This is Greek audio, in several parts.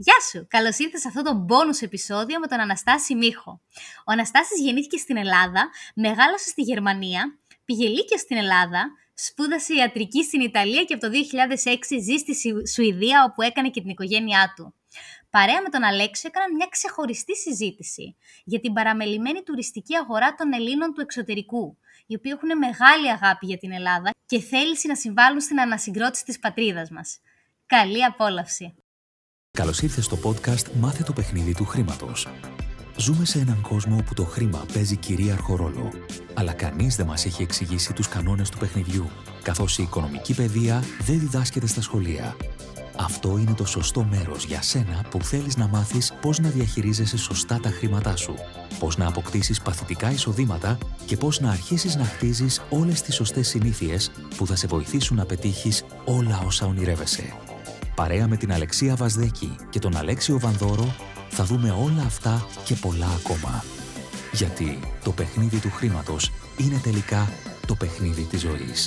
Γεια σου! Καλώς ήρθες σε αυτό το bonus επεισόδιο με τον Αναστάση Μίχο. Ο Αναστάσης γεννήθηκε στην Ελλάδα, μεγάλωσε στη Γερμανία, πήγε λύκειο στην Ελλάδα, σπούδασε ιατρική στην Ιταλία και από το 2006 ζει στη Σουηδία, όπου έκανε και την οικογένειά του. Παρέα με τον Αλέξιο έκαναν μια ξεχωριστή συζήτηση για την παραμελημένη τουριστική αγορά των Ελλήνων του εξωτερικού, οι οποίοι έχουν μεγάλη αγάπη για την Ελλάδα και θέληση να συμβάλλουν στην ανασυγκρότηση της πατρίδας μας. Καλή απόλαυση! Καλώς ήρθες στο podcast «Μάθε το παιχνίδι του χρήματος». Ζούμε σε έναν κόσμο όπου το χρήμα παίζει κυρίαρχο ρόλο, αλλά κανείς δεν μας έχει εξηγήσει τους κανόνες του παιχνιδιού, καθώς η οικονομική παιδεία δεν διδάσκεται στα σχολεία. Αυτό είναι το σωστό μέρος για σένα που θέλεις να μάθεις πώς να διαχειρίζεσαι σωστά τα χρήματά σου, πώς να αποκτήσεις παθητικά εισοδήματα και πώς να αρχίσεις να χτίζεις όλες τις σωστές συνήθειες που θα σε βοηθήσουν να πετύχεις όλα όσα ονειρεύεσαι. Παρέα με την Αλεξία Βασδέκη και τον Αλέξιο Βανδόρο θα δούμε όλα αυτά και πολλά ακόμα. Γιατί το παιχνίδι του χρήματος είναι τελικά το παιχνίδι της ζωής.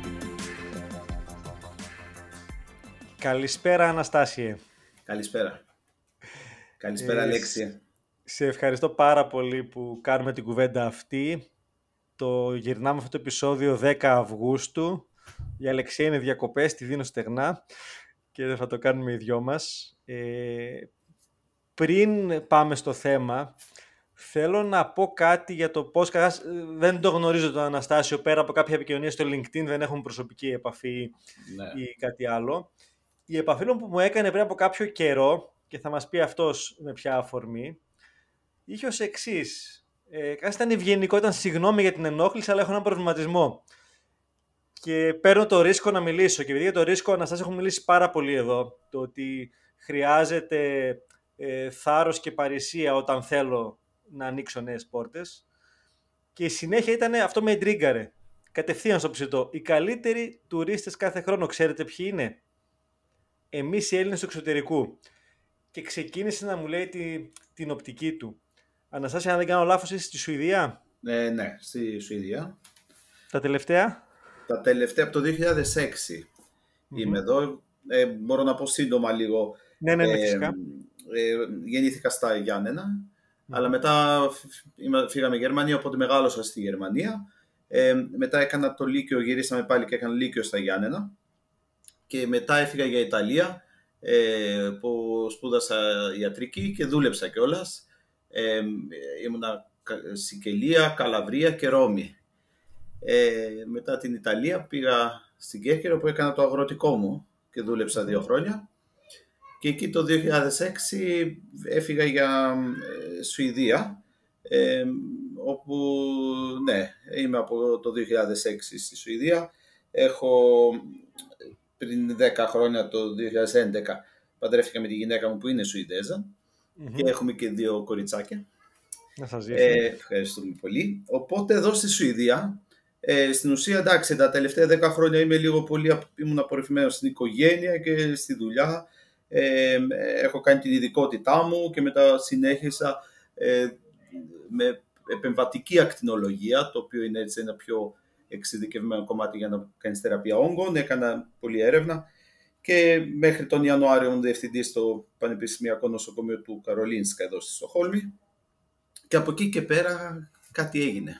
Καλησπέρα Αναστάσιε. Καλησπέρα. Καλησπέρα Αλέξια. Σε ευχαριστώ πάρα πολύ που κάνουμε την κουβέντα αυτή. Γυρνάμε αυτό το επεισόδιο 10 Αυγούστου. Η Αλεξία είναι διακοπές, τη δίνω στεγνά και δεν θα το κάνουμε οι δυο μας. Πριν πάμε στο θέμα, θέλω να πω κάτι για το πώς, δεν το γνωρίζω τον Αναστάσιο, πέρα από κάποια επικοινωνία στο LinkedIn, δεν έχουμε προσωπική επαφή ή κάτι άλλο. Η επαφή που μου έκανε πριν από κάποιο καιρό, και θα μας πει αυτός με ποια αφορμή, είχε ως εξής. Ήταν ευγενικό, ήταν συγγνώμη για την ενόχληση, αλλά έχω έναν προβληματισμό. Και παίρνω το ρίσκο να μιλήσω. Και επειδή για το ρίσκο, Αναστάση, έχουμε μιλήσει πάρα πολύ εδώ. Το ότι χρειάζεται θάρρος και παρησία όταν θέλω να ανοίξω νέες πόρτες. Και η συνέχεια ήταν αυτό, με εντρίγκαρε. Κατευθείαν στο ψητό. Οι καλύτεροι τουρίστες κάθε χρόνο, ξέρετε ποιοι είναι? Εμείς οι Έλληνες του εξωτερικού. Και ξεκίνησε να μου λέει την οπτική του. Αναστάση, αν δεν κάνω λάθος, είσαι στη Σουηδία? Ναι, στη Σουηδία. Τα τελευταία από το 2006 είμαι εδώ. Μπορώ να πω σύντομα λίγο. Ναι, φυσικά. Γεννήθηκα στα Γιάννενα, αλλά μετά φύγαμε Γερμανία, οπότε μεγάλωσα στη Γερμανία. Μετά έκανα το Λύκειο, γυρίσαμε πάλι και έκανα Λύκειο στα Γιάννενα. Και μετά έφυγα για Ιταλία, που σπούδασα ιατρική και δούλεψα κιόλας. Ήμουνα Σικελία, Καλαβρία και Ρώμη. Μετά την Ιταλία πήγα στην Κέρκυρο που έκανα το αγροτικό μου και δούλεψα 2 χρόνια. Και εκεί το 2006 έφυγα για Σουηδία, όπου είμαι από το 2006 στη Σουηδία. Έχω πριν 10 χρόνια, το 2011, παντρεύτηκα με τη γυναίκα μου που είναι Σουηδέζα και έχουμε και 2 κοριτσάκια. Να σας δείξω. Ευχαριστούμε πολύ. Οπότε εδώ στη Σουηδία, στην ουσία, εντάξει, τα τελευταία 10 χρόνια ήμουν απορριφημένος στην οικογένεια και στη δουλειά. Έχω κάνει την ειδικότητά μου και μετά συνέχισα με επεμβατική ακτινολογία, το οποίο είναι έτσι ένα πιο εξειδικευμένο κομμάτι για να κάνεις θεραπεία όγκων. Έκανα πολλή έρευνα και μέχρι τον Ιανουάριο ήμουν διευθυντής στο Πανεπιστημιακό Νοσοκομείο του Καρολίνσκα εδώ στη Στοκχόλμη. Και από εκεί και πέρα κάτι έγινε.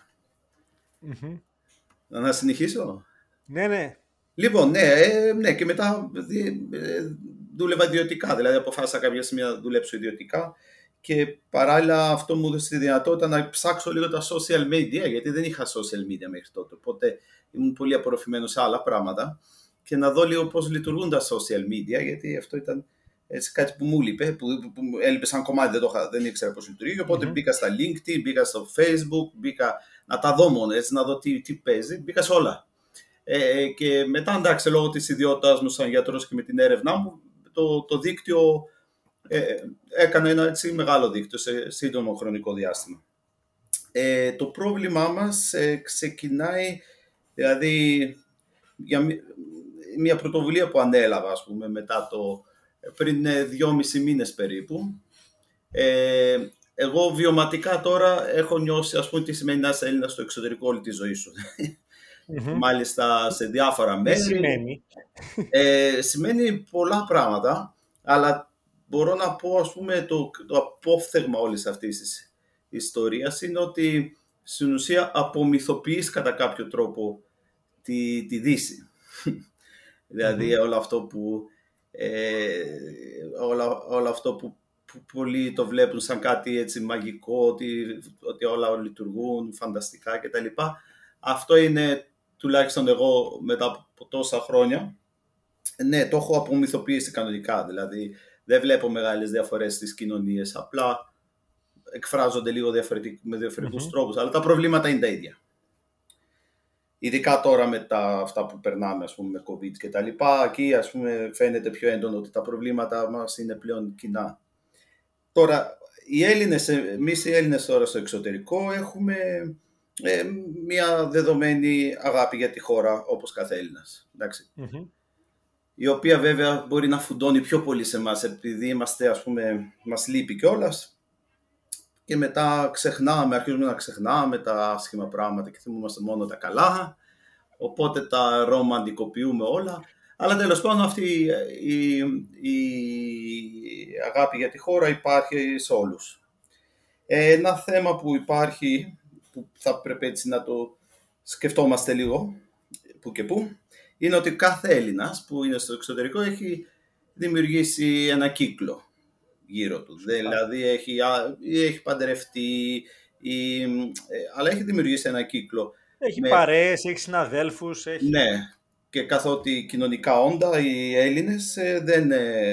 Να συνεχίσω? Ναι. Λοιπόν, ναι, και μετά δούλευα ιδιωτικά, δηλαδή αποφάσισα κάποια στιγμή να δουλέψω ιδιωτικά και παράλληλα αυτό μου έδωσε τη δυνατότητα να ψάξω λίγο τα social media, γιατί δεν είχα social media μέχρι τότε, οπότε ήμουν πολύ απορροφημένος σε άλλα πράγματα και να δω λίγο πώς λειτουργούν τα social media, γιατί αυτό ήταν έτσι κάτι που μου έλειπε, που έλειπε σαν κομμάτι, δεν ήξερα πώς λειτουργεί, οπότε μπήκα στα LinkedIn, μπήκα στο Facebook, μπήκα να τα δω μόνο, έτσι, να δω τι παίζει, μπήκα σε όλα. Και μετά, εντάξει, λόγω της ιδιότητάς μου σαν γιατρός και με την έρευνά μου, το δίκτυο έκανα ένα έτσι μεγάλο δίκτυο σε σύντομο χρονικό διάστημα. Το πρόβλημά μας ξεκινάει, δηλαδή, για μια πρωτοβουλία που ανέλαβα, ας πούμε, πριν 2,5 μήνες περίπου. Εγώ βιωματικά τώρα έχω νιώσει, ας πούμε, τι σημαίνει να είσαι Έλληνας στο εξωτερικό όλη τη ζωή σου. Μάλιστα σε διάφορα μέρη. Τι σημαίνει? Σημαίνει πολλά πράγματα, αλλά μπορώ να πω, ας πούμε, το απόφθεγμα όλης αυτής της ιστορίας είναι ότι στην ουσία απομυθοποιείς κατά κάποιο τρόπο τη Δύση. Δηλαδή όλο αυτό που πολλοί το βλέπουν σαν κάτι έτσι μαγικό, ότι όλα λειτουργούν φανταστικά κτλ. Αυτό είναι, τουλάχιστον εγώ μετά από τόσα χρόνια, ναι, το έχω απομυθοποιήσει κανονικά. Δηλαδή δεν βλέπω μεγάλες διαφορές στις κοινωνίες, απλά εκφράζονται λίγο με διαφορετικούς τρόπους, αλλά τα προβλήματα είναι τα ίδια. Ειδικά τώρα με αυτά που περνάμε, ας πούμε, με COVID και τα λοιπά, εκεί, ας πούμε, φαίνεται πιο έντονο ότι τα προβλήματα μας είναι πλέον κοινά. Τώρα, εμείς οι Έλληνες τώρα στο εξωτερικό έχουμε μια δεδομένη αγάπη για τη χώρα, όπως κάθε Έλληνας, εντάξει. Η οποία βέβαια μπορεί να φουντώνει πιο πολύ σε εμάς, επειδή είμαστε, ας πούμε, μας λείπει κιόλας. Και μετά αρχίζουμε να ξεχνάμε τα άσχημα πράγματα και θυμόμαστε μόνο τα καλά. Οπότε τα ρομαντικοποιούμε όλα. Αλλά τέλος πάντων αυτή η αγάπη για τη χώρα υπάρχει σε όλους. Ένα θέμα που υπάρχει, που θα πρέπει έτσι να το σκεφτόμαστε λίγο, που και που, είναι ότι κάθε Έλληνας που είναι στο εξωτερικό έχει δημιουργήσει ένα κύκλο γύρω του. Δηλαδή έχει παντρευτεί, αλλά έχει δημιουργήσει ένα κύκλο. Έχει παρέες, έχει συναδέλφους. Ναι, και καθότι κοινωνικά όντα οι Έλληνες δεν...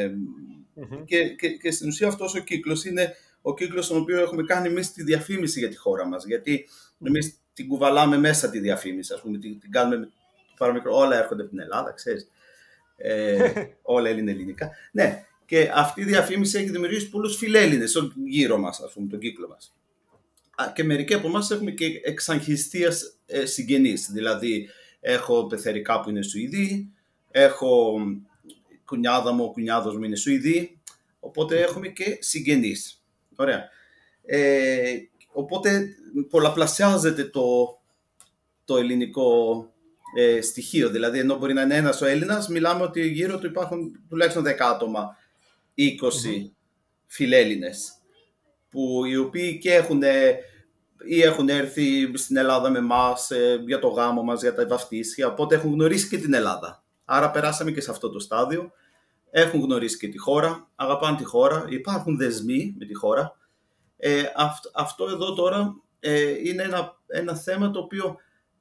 Και στην ουσία αυτός ο κύκλος είναι ο κύκλος στον οποίο έχουμε κάνει εμείς τη διαφήμιση για τη χώρα μας. Γιατί εμείς την κουβαλάμε μέσα τη διαφήμιση, ας πούμε, την κάνουμε με το παραμικρό. Όλα έρχονται από την Ελλάδα, ξέρεις. Όλα είναι ελληνικά. Ναι. Και αυτή η διαφήμιση έχει δημιουργήσει πολλούς φιλέλληνες γύρω μας, ας πούμε, τον κύκλο μας. Και μερικοί από εμάς έχουμε και εξαγχιστίας συγγενείς. Δηλαδή, έχω πεθερικά που είναι Σουηδοί, έχω κουνιάδα μου, ο κουνιάδος μου είναι Σουηδοί, οπότε έχουμε και συγγενείς. Ωραία. Οπότε πολλαπλασιάζεται το ελληνικό στοιχείο. Δηλαδή, ενώ μπορεί να είναι ένας ο Έλληνας, μιλάμε ότι γύρω του υπάρχουν τουλάχιστον 10 άτομα, 20 φιλέλληνες, οι οποίοι και έχουν έρθει στην Ελλάδα με εμάς για το γάμο μας, για τα βαφτίσια, οπότε έχουν γνωρίσει και την Ελλάδα. Άρα περάσαμε και σε αυτό το στάδιο, έχουν γνωρίσει και τη χώρα, αγαπάνε τη χώρα, υπάρχουν δεσμοί με τη χώρα. Αυτό εδώ τώρα είναι ένα θέμα το οποίο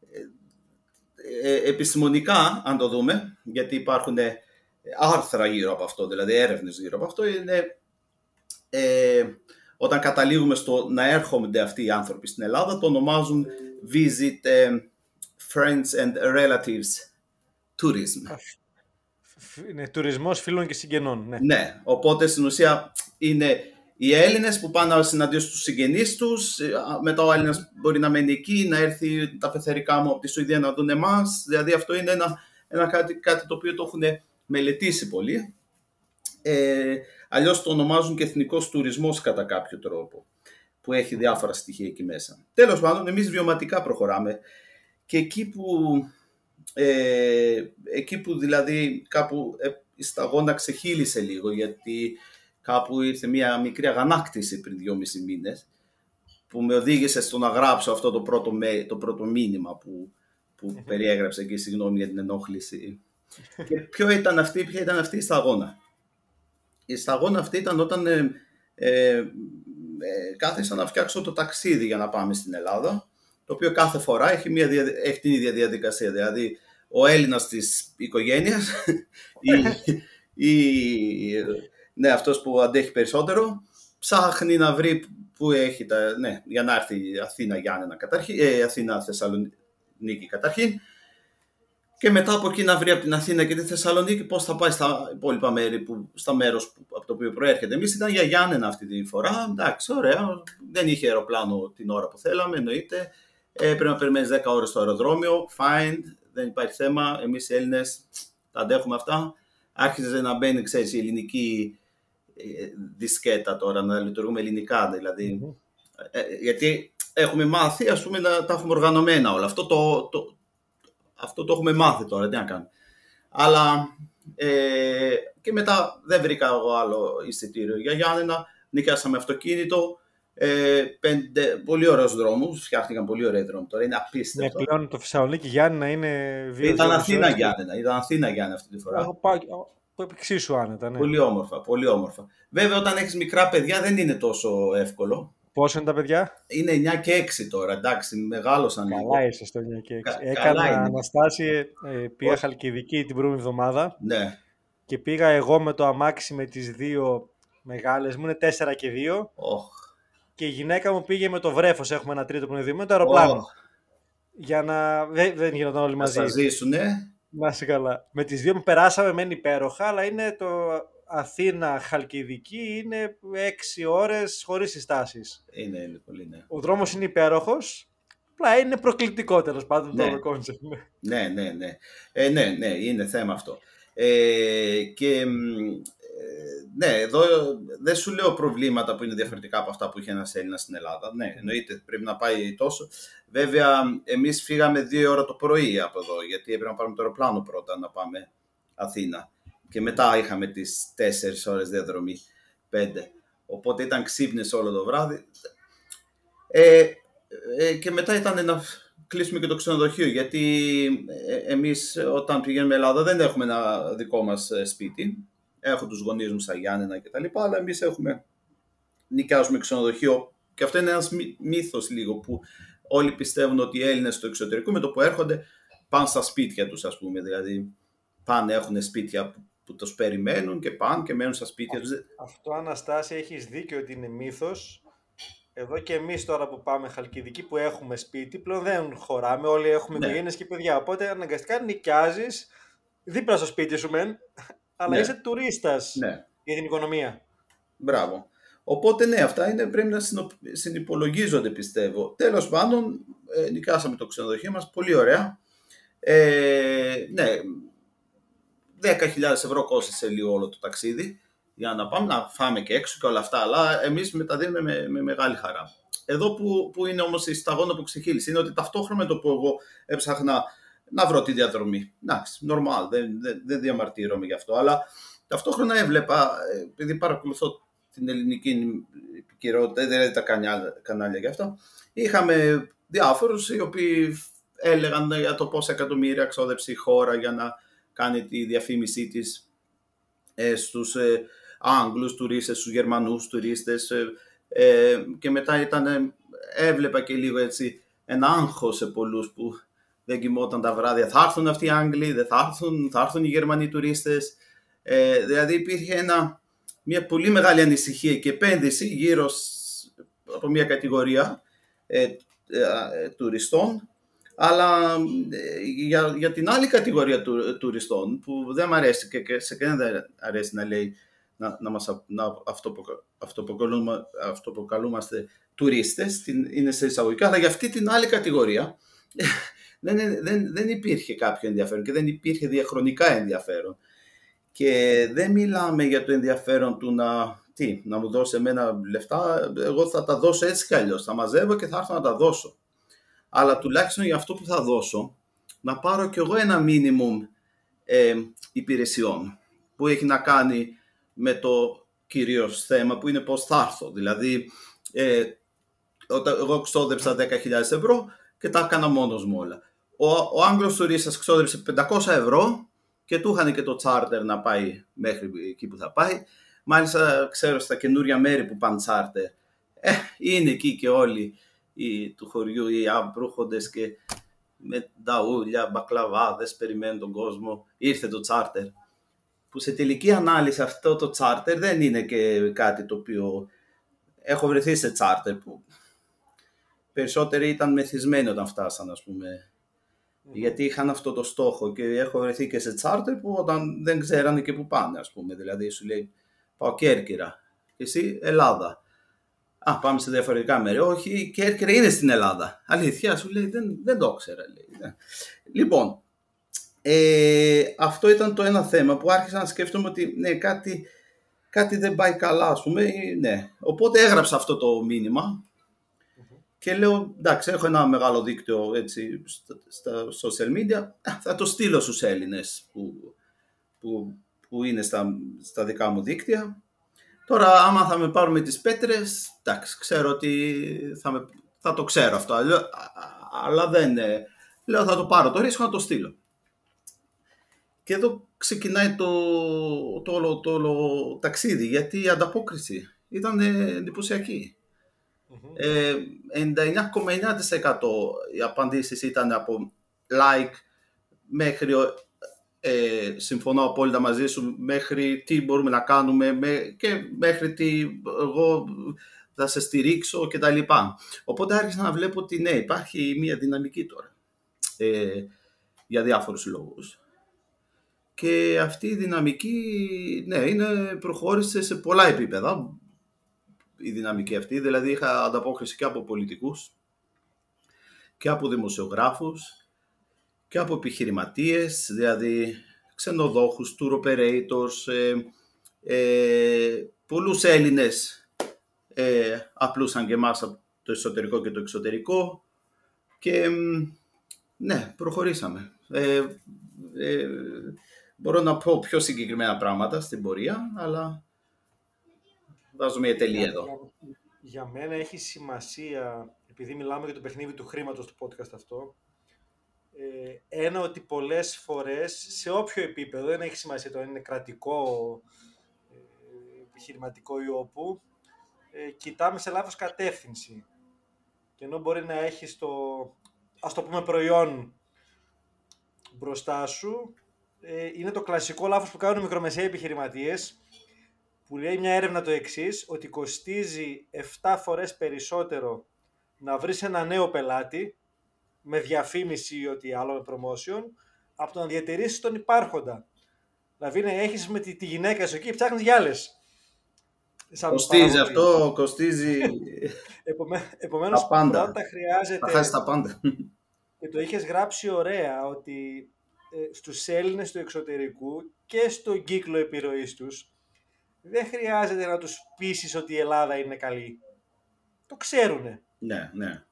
επιστημονικά, αν το δούμε, γιατί υπάρχουν άρθρα γύρω από αυτό, δηλαδή έρευνες γύρω από αυτό, είναι όταν καταλήγουμε στο να έρχονται αυτοί οι άνθρωποι στην Ελλάδα, το ονομάζουν visit friends and relatives tourism. Είναι τουρισμός φίλων και συγγενών. Ναι. Ναι, οπότε στην ουσία είναι οι Έλληνες που πάνε να συναντήσουν τους συγγενείς τους, μετά ο Έλληνας μπορεί να μένει εκεί, να έρθει τα πεθερικά μου από τη Σουηδία να δουν εμάς, δηλαδή αυτό είναι κάτι το οποίο το έχουν μελετήσει πολύ. Αλλιώς το ονομάζουν και εθνικός τουρισμός κατά κάποιο τρόπο, που έχει διάφορα στοιχεία εκεί μέσα. Τέλος πάντων, εμείς βιωματικά προχωράμε και εκεί που δηλαδή κάπου η σταγόνα ξεχύλισε λίγο, γιατί κάπου ήρθε μια μικρή αγανάκτηση πριν 2,5 μήνες, που με οδήγησε στο να γράψω αυτό το πρώτο μήνυμα που περιέγραψε εκεί, συγγνώμη για την ενόχληση. Και ποια ήταν αυτή η σταγόνα. Η σταγόνα αυτή ήταν όταν κάθισα να φτιάξω το ταξίδι για να πάμε στην Ελλάδα, το οποίο κάθε φορά έχει την ίδια διαδικασία. Δηλαδή, ο Έλληνας της οικογένειας, ναι, αυτός που αντέχει περισσότερο, ψάχνει να βρει που έχει για να έρθει Αθήνα Θεσσαλονίκη καταρχήν, και μετά από εκεί να βρει από την Αθήνα και τη Θεσσαλονίκη πώς θα πάει στα υπόλοιπα μέρη, στα μέρος από το οποίο προέρχεται. Εμείς ήταν για Γιάννενα αυτή τη φορά. Εντάξει, ωραία. Δεν είχε αεροπλάνο την ώρα που θέλαμε, εννοείται. Πρέπει να περιμένεις 10 ώρες στο αεροδρόμιο. Fine, δεν υπάρχει θέμα. Εμείς οι Έλληνες τα αντέχουμε αυτά. Άρχιζε να μπαίνει, ξέρεις, η ελληνική δισκέτα τώρα, να λειτουργούμε ελληνικά δηλαδή. Γιατί έχουμε μάθει, ας πούμε, να τα έχουμε οργανωμένα όλα. Αυτό το έχουμε μάθει τώρα, τι να κάνουμε. Αλλά Και μετά δεν βρήκα εγώ άλλο εισιτήριο για Γιάννενα. Νοικιάσαμε αυτοκίνητο. Πολύ ωραίους δρόμους. Φτιάχτηκαν πολύ ωραίοι δρόμοι τώρα. Είναι απίστευτο. Ναι, πλέον το Θεσσαλονίκη Γιάννενα είναι 2 Ήταν Αθήνα Γιάννενα. Ήταν Αθήνα Γιάννενα αυτή τη φορά. Έχω πάει εξίσου άνετα. Ναι. Πολύ όμορφα, πολύ όμορφα. Βέβαια, όταν έχεις μικρά παιδιά δεν είναι τόσο εύκολο. Πόσο είναι τα παιδιά? Είναι 9 και 6 τώρα, εντάξει, μεγάλωσαν λίγο. Καλά είσαι στο 9 και 6. Έκανα Αναστάση, πήγα Χαλκιδική την προηγούμενη εβδομάδα. Ναι. Και πήγα εγώ με το αμάξι με τις 2 μεγάλες μου, είναι 4 και 2. Και η γυναίκα μου πήγε με το βρέφος, έχουμε ένα τρίτο που είναι 2, με το αεροπλάνο. Για να... Δεν γίνονταν όλοι μαζί. Να σας ζήσουνε. Να είσαι καλά. Με τις 2 περάσαμε, μένει υπέροχα, αλλά είναι το Αθήνα-Χαλκιδική, είναι 6 ώρες χωρίς συστάσεις. Είναι πολύ, ναι. Ο δρόμος είναι υπέροχος, απλά είναι προκλητικό τέλος πάντων το κόνσεπτ. Ναι, είναι θέμα αυτό. Και ναι, εδώ δεν σου λέω προβλήματα που είναι διαφορετικά από αυτά που είχε ένας Έλληνας στην Ελλάδα. Ναι, εννοείται, πρέπει να πάει τόσο. Βέβαια, εμείς φύγαμε 2 ώρα το πρωί από εδώ, γιατί έπρεπε να πάρουμε το αεροπλάνο πρώτα να πάμε Αθήνα. Και μετά είχαμε τις 4 ώρες διαδρομή, 5. Οπότε ήταν ξύπνες όλο το βράδυ. Και μετά ήταν να κλείσουμε και το ξενοδοχείο, γιατί εμείς όταν πηγαίνουμε Ελλάδα δεν έχουμε ένα δικό μας σπίτι. Έχω τους γονείς μου στα Γιάννενα και τα λοιπά, αλλά εμείς νοικιάζουμε ξενοδοχείο. Και αυτό είναι ένας μύθος λίγο, που όλοι πιστεύουν ότι οι Έλληνες στο εξωτερικό με το που έρχονται πάνε στα σπίτια τους, ας πούμε. Δηλαδή πάνε, έχουν σπίτια που τους περιμένουν και πάνε και μένουν στα σπίτια τους. Αυτό, Αναστάση, έχεις δίκιο ότι είναι μύθος. Εδώ και εμείς τώρα που πάμε Χαλκιδική, που έχουμε σπίτι, πλέον δεν χωράμε, όλοι έχουμε οικογένειες και παιδιά. Οπότε αναγκαστικά νοικιάζεις δίπλα στο σπίτι σου αλλά είσαι τουρίστας για την οικονομία. Μπράβο. Οπότε ναι, αυτά πρέπει να συνυπολογίζονται, πιστεύω. Τέλος πάντων, νοικιάσαμε το ξενοδοχείο μας, πολύ ωραία. Ναι, 10.000 ευρώ κόστησε λίγο όλο το ταξίδι για να πάμε να φάμε και έξω και όλα αυτά, αλλά εμείς μεταδίνουμε με μεγάλη χαρά. Εδώ που είναι όμως η σταγόνα που ξεχύλισε είναι ότι ταυτόχρονα με το που εγώ έψαχνα να βρω τη διαδρομή. Εντάξει, normal, δεν διαμαρτύρομαι γι' αυτό, αλλά ταυτόχρονα έβλεπα, επειδή παρακολουθώ την ελληνική επικαιρότητα, δηλαδή τα κανάλια γι' αυτό, είχαμε διάφορους οι οποίοι έλεγαν για το πόσα εκατομμύρια ξόδεψε η χώρα για να κάνει τη διαφήμισή της στους Άγγλους τουρίστες, στους Γερμανούς τουρίστες, και μετά έβλεπα και λίγο έτσι ένα άγχος σε πολλούς που δεν κοιμόταν τα βράδια. Θα έρθουν αυτοί οι Άγγλοι, δεν θα έρθουν οι Γερμανοί τουρίστες. Δηλαδή υπήρχε μια πολύ μεγάλη ανησυχία και επένδυση γύρω από μια κατηγορία τουριστών, αλλά για την άλλη κατηγορία τουριστών που δεν μου αρέσει και σε κανένα δεν αρέσει να λέει να αυτοπροκαλούμαστε τουρίστες, είναι σε εισαγωγικά, αλλά για αυτή την άλλη κατηγορία δεν υπήρχε κάποιο ενδιαφέρον και δεν υπήρχε διαχρονικά ενδιαφέρον. Και δεν μιλάμε για το ενδιαφέρον του να μου δώσει εμένα λεφτά, εγώ θα τα δώσω έτσι κι αλλιώς, θα μαζεύω και θα έρθω να τα δώσω. Αλλά τουλάχιστον για αυτό που θα δώσω, να πάρω κι εγώ ένα minimum υπηρεσιών που έχει να κάνει με το κυρίως θέμα που είναι πώς θα έρθω. Δηλαδή, όταν εγώ ξόδεψα 10.000 ευρώ και τα έκανα μόνος μου όλα. Ο Άγγλος τουρίστας ξόδεψε 500 ευρώ και του είχαν και το charter να πάει μέχρι εκεί που θα πάει. Μάλιστα, ξέρω στα καινούρια μέρη που πάνε charter, είναι εκεί και όλοι του χωριού οι αμπρούχοντες και με νταούλια, μπακλαβάδες περιμένουν τον κόσμο. Ήρθε το charter, που σε τελική ανάλυση αυτό το charter δεν είναι και κάτι το οποίο έχω βρεθεί σε charter που περισσότεροι ήταν μεθυσμένοι όταν φτάσαν, ας πούμε, γιατί είχαν αυτό το στόχο, και έχω βρεθεί και σε charter που όταν δεν ξέρανε και που πάνε, ας πούμε, δηλαδή σου λέει πάω Κέρκυρα και εσύ Ελλάδα. Πάμε σε διαφορετικά μέρη. Όχι, η Κέρκυρα είναι στην Ελλάδα. Αλήθεια, σου λέει, δεν το ήξερα. Λοιπόν, αυτό ήταν το ένα θέμα που άρχισα να σκέφτομαι ότι ναι, κάτι δεν πάει καλά, ας πούμε. Ναι. Οπότε έγραψα αυτό το μήνυμα και λέω, εντάξει, έχω ένα μεγάλο δίκτυο έτσι, στα social media, θα το στείλω στους Έλληνες που είναι στα δικά μου δίκτυα. Τώρα, άμα θα με πάρουν με τις πέτρες, εντάξει, ξέρω ότι θα το ξέρω αυτό, αλλά δεν... Λέω, θα το πάρω το ρίσκο να το στείλω. Και εδώ ξεκινάει το όλο ταξίδι, γιατί η ανταπόκριση ήταν εντυπωσιακή. 99,9% οι απαντήσεις ήταν από like μέχρι συμφωνώ απόλυτα μαζί σου, μέχρι τι μπορούμε να κάνουμε και μέχρι τι εγώ θα σε στηρίξω κτλ. Οπότε άρχισα να βλέπω ότι ναι, υπάρχει μια δυναμική τώρα για διάφορους λόγους. Και αυτή η δυναμική, ναι, προχώρησε σε πολλά επίπεδα. Η δυναμική αυτή, δηλαδή είχα ανταπόκριση και από πολιτικούς και από δημοσιογράφους και από επιχειρηματίες, δηλαδή ξενοδόχους, tour operators, πολλούς Έλληνες απλούσαν και εμάς από το εσωτερικό και το εξωτερικό και ναι, προχωρήσαμε. Μπορώ να πω πιο συγκεκριμένα πράγματα στην πορεία, αλλά βάζω μια τελεία εδώ. Για μένα έχει σημασία, επειδή μιλάμε για το παιχνίδι του χρήματος του podcast αυτό, ένα ότι πολλές φορές, σε όποιο επίπεδο, δεν έχει σημασία το αν είναι κρατικό, επιχειρηματικό ή όπου, κοιτάμε σε λάθος κατεύθυνση. Και ενώ μπορεί να έχεις ας το πούμε, προϊόν μπροστά σου, είναι το κλασικό λάθος που κάνουν οι μικρομεσαίοι επιχειρηματίες, που λέει μια έρευνα το εξής, ότι κοστίζει 7 φορές περισσότερο να βρεις ένα νέο πελάτη, με διαφήμιση ή ό,τι άλλο, με promotion, από το να διατηρήσεις τον υπάρχοντα. Δηλαδή έχεις με τη γυναίκα σου εκεί και ψάχνεις για άλλες. Κοστίζει αυτό, κοστίζει επομένως, τα πάντα. Πρώτα χρειάζεται... Θα χάσει τα πάντα. Και το είχες γράψει ωραία, ότι στους Έλληνες του εξωτερικού και στον κύκλο επιρροής τους, δεν χρειάζεται να τους πείσεις ότι η Ελλάδα είναι καλή. Το ξέρουνε. Ναι, ναι.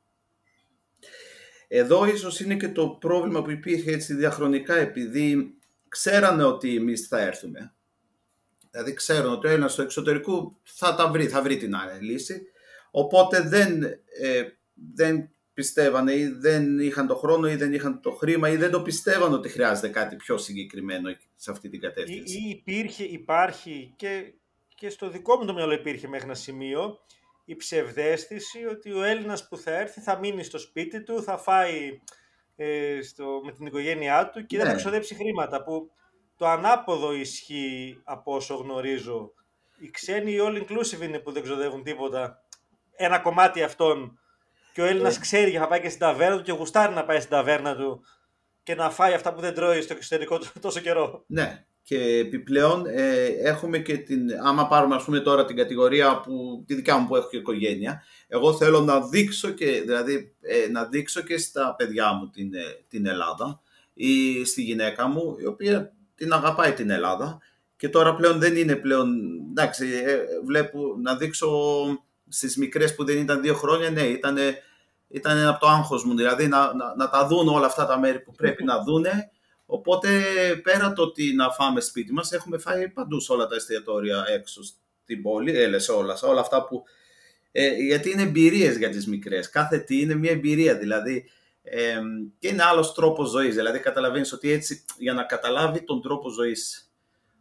Εδώ ίσως είναι και το πρόβλημα που υπήρχε έτσι διαχρονικά, επειδή ξέρανε ότι εμείς θα έρθουμε. Δηλαδή ξέρουν ότι ο Έλληνας του εξωτερικού θα βρει την άλλη λύση. Οπότε δεν πιστεύανε ή δεν είχαν το χρόνο ή δεν είχαν το χρήμα ή δεν το πιστεύαν ότι χρειάζεται κάτι πιο συγκεκριμένο σε αυτή την κατεύθυνση. Ή υπάρχει και στο δικό μου το μυαλό υπήρχε μέχρι ένα σημείο η ψευδαίσθηση ότι ο Έλληνας που θα έρθει θα μείνει στο σπίτι του, θα φάει με την οικογένειά του και δεν θα ξοδέψει χρήματα, που το ανάποδο ισχύει από όσο γνωρίζω. Οι ξένοι all inclusive είναι που δεν ξοδεύουν τίποτα. Ένα κομμάτι αυτών. Και ο Έλληνας ξέρει και θα πάει και στην ταβέρνα του και γουστάρει να πάει στην ταβέρνα του και να φάει αυτά που δεν τρώει στο εξωτερικό τόσο καιρό. Ναι. Και επιπλέον έχουμε και άμα πάρουμε ας πούμε τώρα την κατηγορία τη δικιά μου που έχω και οικογένεια, εγώ θέλω να δείξω να δείξω και στα παιδιά μου την Ελλάδα ή στη γυναίκα μου, η οποία την αγαπάει την Ελλάδα και τώρα πλέον δεν είναι πλέον, εντάξει, βλέπω να δείξω στις μικρές που δεν ήταν 2 χρόνια, ναι, ήταν από το άγχος μου, δηλαδή να τα δουν όλα αυτά τα μέρη που πρέπει να δούνε. Οπότε πέρα το ότι να φάμε σπίτι μας, έχουμε φάει παντού σε όλα τα εστιατόρια έξω στην πόλη, σε όλα αυτά που... γιατί είναι εμπειρίες για τις μικρές, κάθε τι είναι μια εμπειρία δηλαδή και είναι άλλος τρόπος ζωής, δηλαδή καταλαβαίνεις ότι έτσι για να καταλάβει τον τρόπο ζωής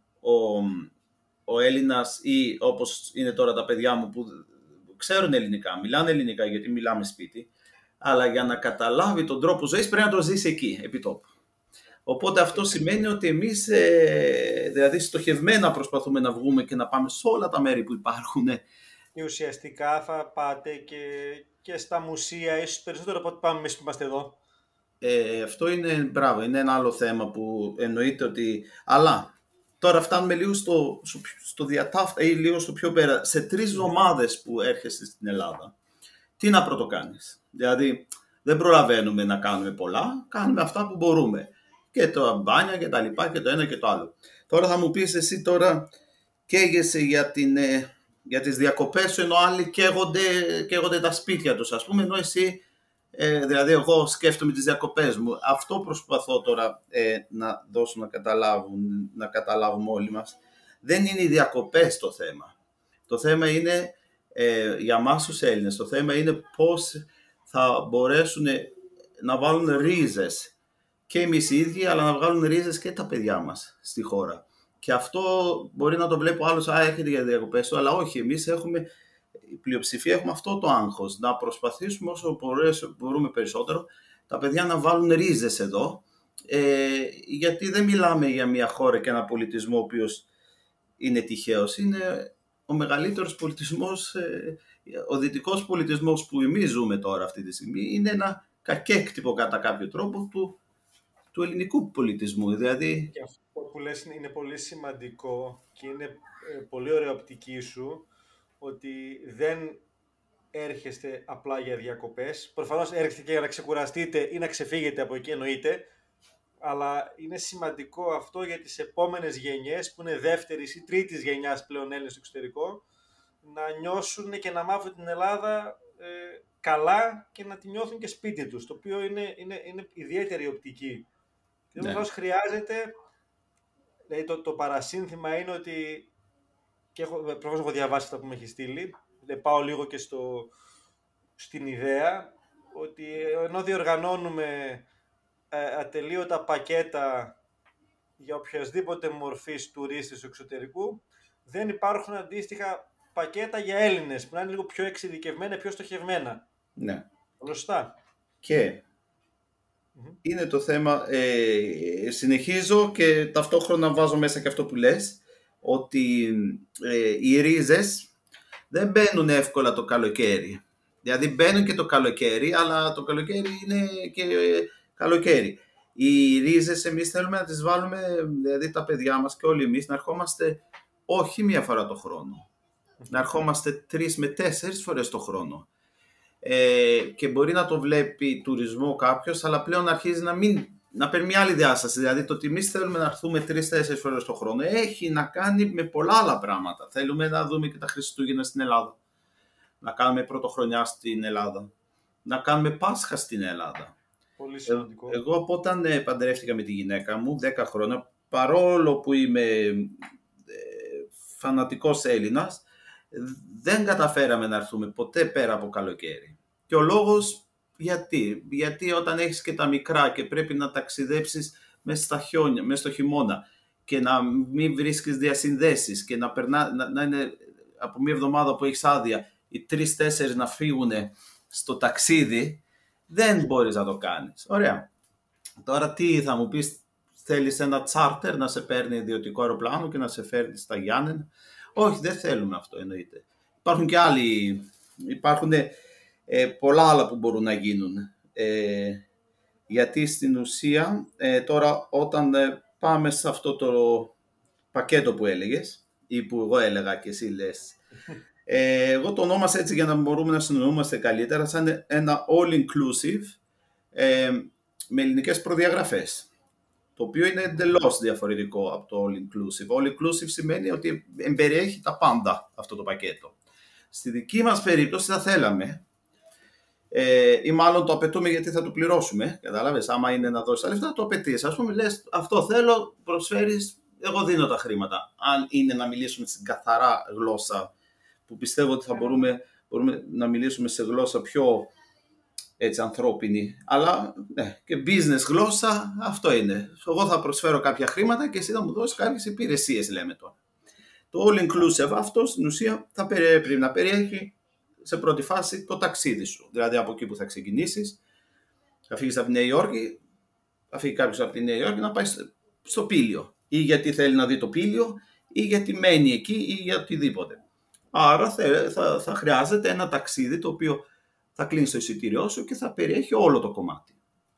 ο Έλληνας ή όπως είναι τώρα τα παιδιά μου που ξέρουν ελληνικά, μιλάνε ελληνικά γιατί μιλάμε σπίτι, αλλά για να καταλάβει τον τρόπο ζωής πρέπει να το ζήσει εκεί, επί τόπου. Οπότε αυτό σημαίνει ότι εμείς δηλαδή στοχευμένα προσπαθούμε να βγούμε και να πάμε σε όλα τα μέρη που υπάρχουν. Και ουσιαστικά θα πάτε και στα μουσεία, ίσως περισσότερο από ό,τι πάμε εμείς που είμαστε εδώ. Αυτό είναι μπράβο, είναι ένα άλλο θέμα που εννοείται ότι... Αλλά τώρα φτάνουμε λίγο στο διατάφτα ή λίγο στο πιο πέρα. Σε 3 εβδομάδες που έρχεσαι στην Ελλάδα, τι να πρωτοκάνεις. Δηλαδή δεν προλαβαίνουμε να κάνουμε πολλά, κάνουμε αυτά που μπορούμε. Και το μπάνια και τα λοιπά και το ένα και το άλλο. Τώρα θα μου πεις εσύ τώρα καίγεσαι για τις διακοπές σου, ενώ άλλοι καίγονται τα σπίτια τους, ας πούμε, ενώ εσύ Δηλαδή, εγώ σκέφτομαι τις διακοπές μου. Αυτό προσπαθώ τώρα να δώσω να καταλάβουμε όλοι μας. Δεν είναι οι διακοπές το θέμα. Το θέμα είναι, για μας τους Έλληνες, το θέμα είναι πώς θα μπορέσουν να βάλουν ρίζες και εμείς οι ίδιοι, αλλά να βγάλουν ρίζες και τα παιδιά μας στη χώρα. Και αυτό μπορεί να το βλέπω άλλος, έρχεται για διακοπές του, αλλά όχι, εμείς η πλειοψηφία έχουμε αυτό το άγχος, να προσπαθήσουμε όσο μπορούμε περισσότερο τα παιδιά να βάλουν ρίζες εδώ, γιατί δεν μιλάμε για μια χώρα και ένα πολιτισμό ο οποίος είναι τυχαίος, είναι ο μεγαλύτερος πολιτισμός, ο δυτικός πολιτισμός που εμείς ζούμε τώρα αυτή τη στιγμή, είναι ένα κακέκτυπο κατά κάποιο τρόπο του ελληνικού πολιτισμού. Δηλαδή... Και αυτό που λες είναι πολύ σημαντικό και είναι πολύ ωραία οπτική σου, ότι δεν έρχεστε απλά για διακοπές. Προφανώς έρχεστε και για να ξεκουραστείτε ή να ξεφύγετε από εκεί, εννοείται, αλλά είναι σημαντικό αυτό για τις επόμενες γενιές που είναι δεύτερης ή τρίτης γενιάς πλέον Έλληνες στο εξωτερικό, να νιώσουν και να μάθουν την Ελλάδα καλά και να τη νιώθουν και σπίτι τους, το οποίο είναι ιδιαίτερη οπτική. Και ναι. Χρειάζεται, δηλαδή το παρασύνθημα είναι ότι, και προφανώς έχω διαβάσει αυτά που με έχει στείλει, πάω λίγο και στην ιδέα, ότι ενώ διοργανώνουμε ατελείωτα πακέτα για οποιασδήποτε μορφής τουρίστες του εξωτερικού, δεν υπάρχουν αντίστοιχα πακέτα για Έλληνες που να είναι λίγο πιο εξειδικευμένα, πιο στοχευμένα. Ναι. Σωστά. Και είναι το θέμα, συνεχίζω και ταυτόχρονα βάζω μέσα και αυτό που λες, ότι οι ρίζες δεν μπαίνουν εύκολα το καλοκαίρι. Δηλαδή μπαίνουν και το καλοκαίρι, αλλά το καλοκαίρι είναι και καλοκαίρι. Οι ρίζες εμείς θέλουμε να τις βάλουμε, δηλαδή τα παιδιά μας και όλοι εμείς, να ερχόμαστε όχι μία φορά το χρόνο. Να ερχόμαστε 3 με 4 φορές το χρόνο. Και μπορεί να το βλέπει τουρισμό κάποιος, αλλά πλέον αρχίζει να παίρνει μια άλλη διάσταση. Δηλαδή το ότι εμείς θέλουμε να έρθουμε 3-4 φορές το χρόνο έχει να κάνει με πολλά άλλα πράγματα. Θέλουμε να δούμε και τα Χριστούγεννα στην Ελλάδα, να κάνουμε Πρωτοχρονιά στην Ελλάδα, να κάνουμε Πάσχα στην Ελλάδα. Πολύ σημαντικό. Εγώ από όταν παντρεύτηκα με τη γυναίκα μου 10 χρόνια, παρόλο που είμαι φανατικός Έλληνας, δεν καταφέραμε να έρθουμε ποτέ πέρα από καλοκαίρι. Και ο λόγος γιατί όταν έχεις και τα μικρά και πρέπει να ταξιδέψεις μέσα στο χειμώνα και να μην βρίσκεις διασυνδέσεις και να είναι από μια εβδομάδα που έχεις άδεια οι 3-4 να φύγουν στο ταξίδι, δεν μπορείς να το κάνεις. Ωραία. Τώρα τι θα μου πεις, θέλεις ένα τσάρτερ να σε παίρνει ιδιωτικό αεροπλάνο και να σε φέρνει στα Γιάννενα? Όχι, δεν θέλουμε αυτό, εννοείται. Υπάρχουν και άλλοι, υπάρχουν πολλά άλλα που μπορούν να γίνουν. Γιατί στην ουσία, τώρα όταν πάμε σε αυτό το πακέτο που έλεγες, ή που εγώ έλεγα και εσύ λες, εγώ το ονόμασα έτσι για να μπορούμε να συνεννοούμαστε καλύτερα, σαν ένα all-inclusive με ελληνικές προδιαγραφές. Το οποίο είναι εντελώς διαφορετικό από το all-inclusive. All-inclusive σημαίνει ότι εμπεριέχει τα πάντα αυτό το πακέτο. Στη δική μας περίπτωση θα θέλαμε, ή μάλλον το απαιτούμε γιατί θα το πληρώσουμε. Κατάλαβες, άμα είναι να δώσεις τα λεφτά, το απαιτείς. Ας πούμε, λες, αυτό θέλω, προσφέρεις, εγώ δίνω τα χρήματα. Αν είναι να μιλήσουμε στην καθαρά γλώσσα, που πιστεύω ότι θα μπορούμε να μιλήσουμε σε γλώσσα πιο έτσι ανθρώπινη, αλλά ναι, και business γλώσσα, αυτό είναι. Εγώ θα προσφέρω κάποια χρήματα και εσύ θα μου δώσεις κάποιες υπηρεσίες, λέμε τώρα. Το all-inclusive αυτό στην ουσία θα πρέπει να περιέχει σε πρώτη φάση το ταξίδι σου. Δηλαδή από εκεί που θα ξεκινήσεις, θα φύγεις από τη Νέα Υόρκη, θα φύγει κάποιος από τη Νέα Υόρκη να πάει στο Πήλιο. Ή γιατί θέλει να δει το Πήλιο, ή γιατί μένει εκεί, ή για οτιδήποτε. Άρα θα χρειάζεται ένα ταξίδι το οποίο θα κλείνει το εισιτήριό σου και θα περιέχει όλο το κομμάτι.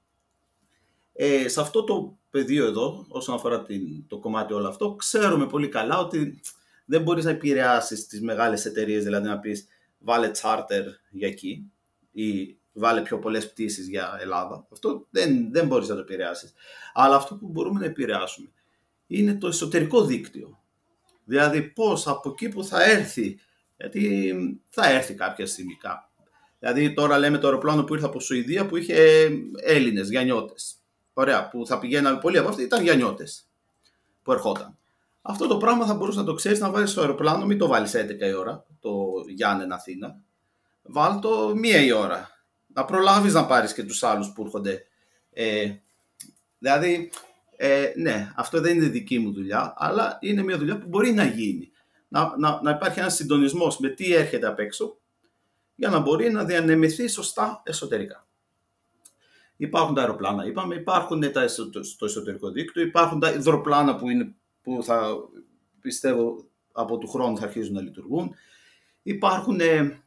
Σε αυτό το πεδίο εδώ, όσον αφορά το κομμάτι όλο αυτό, ξέρουμε πολύ καλά ότι δεν μπορείς να επηρεάσεις τις μεγάλες εταιρείες, δηλαδή να πεις βάλε charter για εκεί ή βάλε πιο πολλές πτήσεις για Ελλάδα. Αυτό δεν μπορείς να το επηρεάσεις. Αλλά αυτό που μπορούμε να επηρεάσουμε είναι το εσωτερικό δίκτυο. Δηλαδή πώς από εκεί που θα έρθει, γιατί θα έρθει κάποια στιγμή Δηλαδή τώρα λέμε το αεροπλάνο που ήρθε από Σουηδία που είχε Έλληνες, γιαννιώτες. Ωραία, που θα πηγαίναμε πολλοί από αυτοί, ήταν γιαννιώτες που ερχόταν. Αυτό το πράγμα θα μπορούσε να το ξέρεις να βάλεις στο αεροπλάνο, μην το βάλεις 11 η ώρα, το Γιάννενα Αθήνα. Βάλ το 1 η ώρα. Να προλάβεις να πάρεις και τους άλλους που έρχονται. Δηλαδή, ναι, αυτό δεν είναι δική μου δουλειά, αλλά είναι μια δουλειά που μπορεί να γίνει. Να υπάρχει ένας συντονισμός με τι έρχεται απ' έξω, για να μπορεί να διανεμηθεί σωστά εσωτερικά. Υπάρχουν τα αεροπλάνα, είπαμε, υπάρχουν στο εσωτερικό δίκτυο, υπάρχουν τα υδροπλάνα που θα, πιστεύω, από του χρόνου θα αρχίζουν να λειτουργούν. Υπάρχουν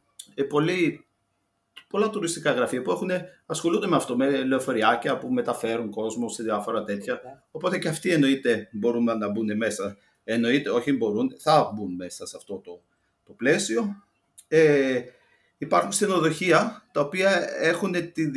πολλά τουριστικά γραφεία που ασχολούνται με αυτό, με λεωφοριάκια που μεταφέρουν κόσμο σε διάφορα τέτοια. Οπότε και αυτοί εννοείται μπορούν να μπουν μέσα. Εννοείται, όχι μπορούν, θα μπουν μέσα σε αυτό το πλαίσιο. Υπάρχουν ξενοδοχεία τα οποία έχουν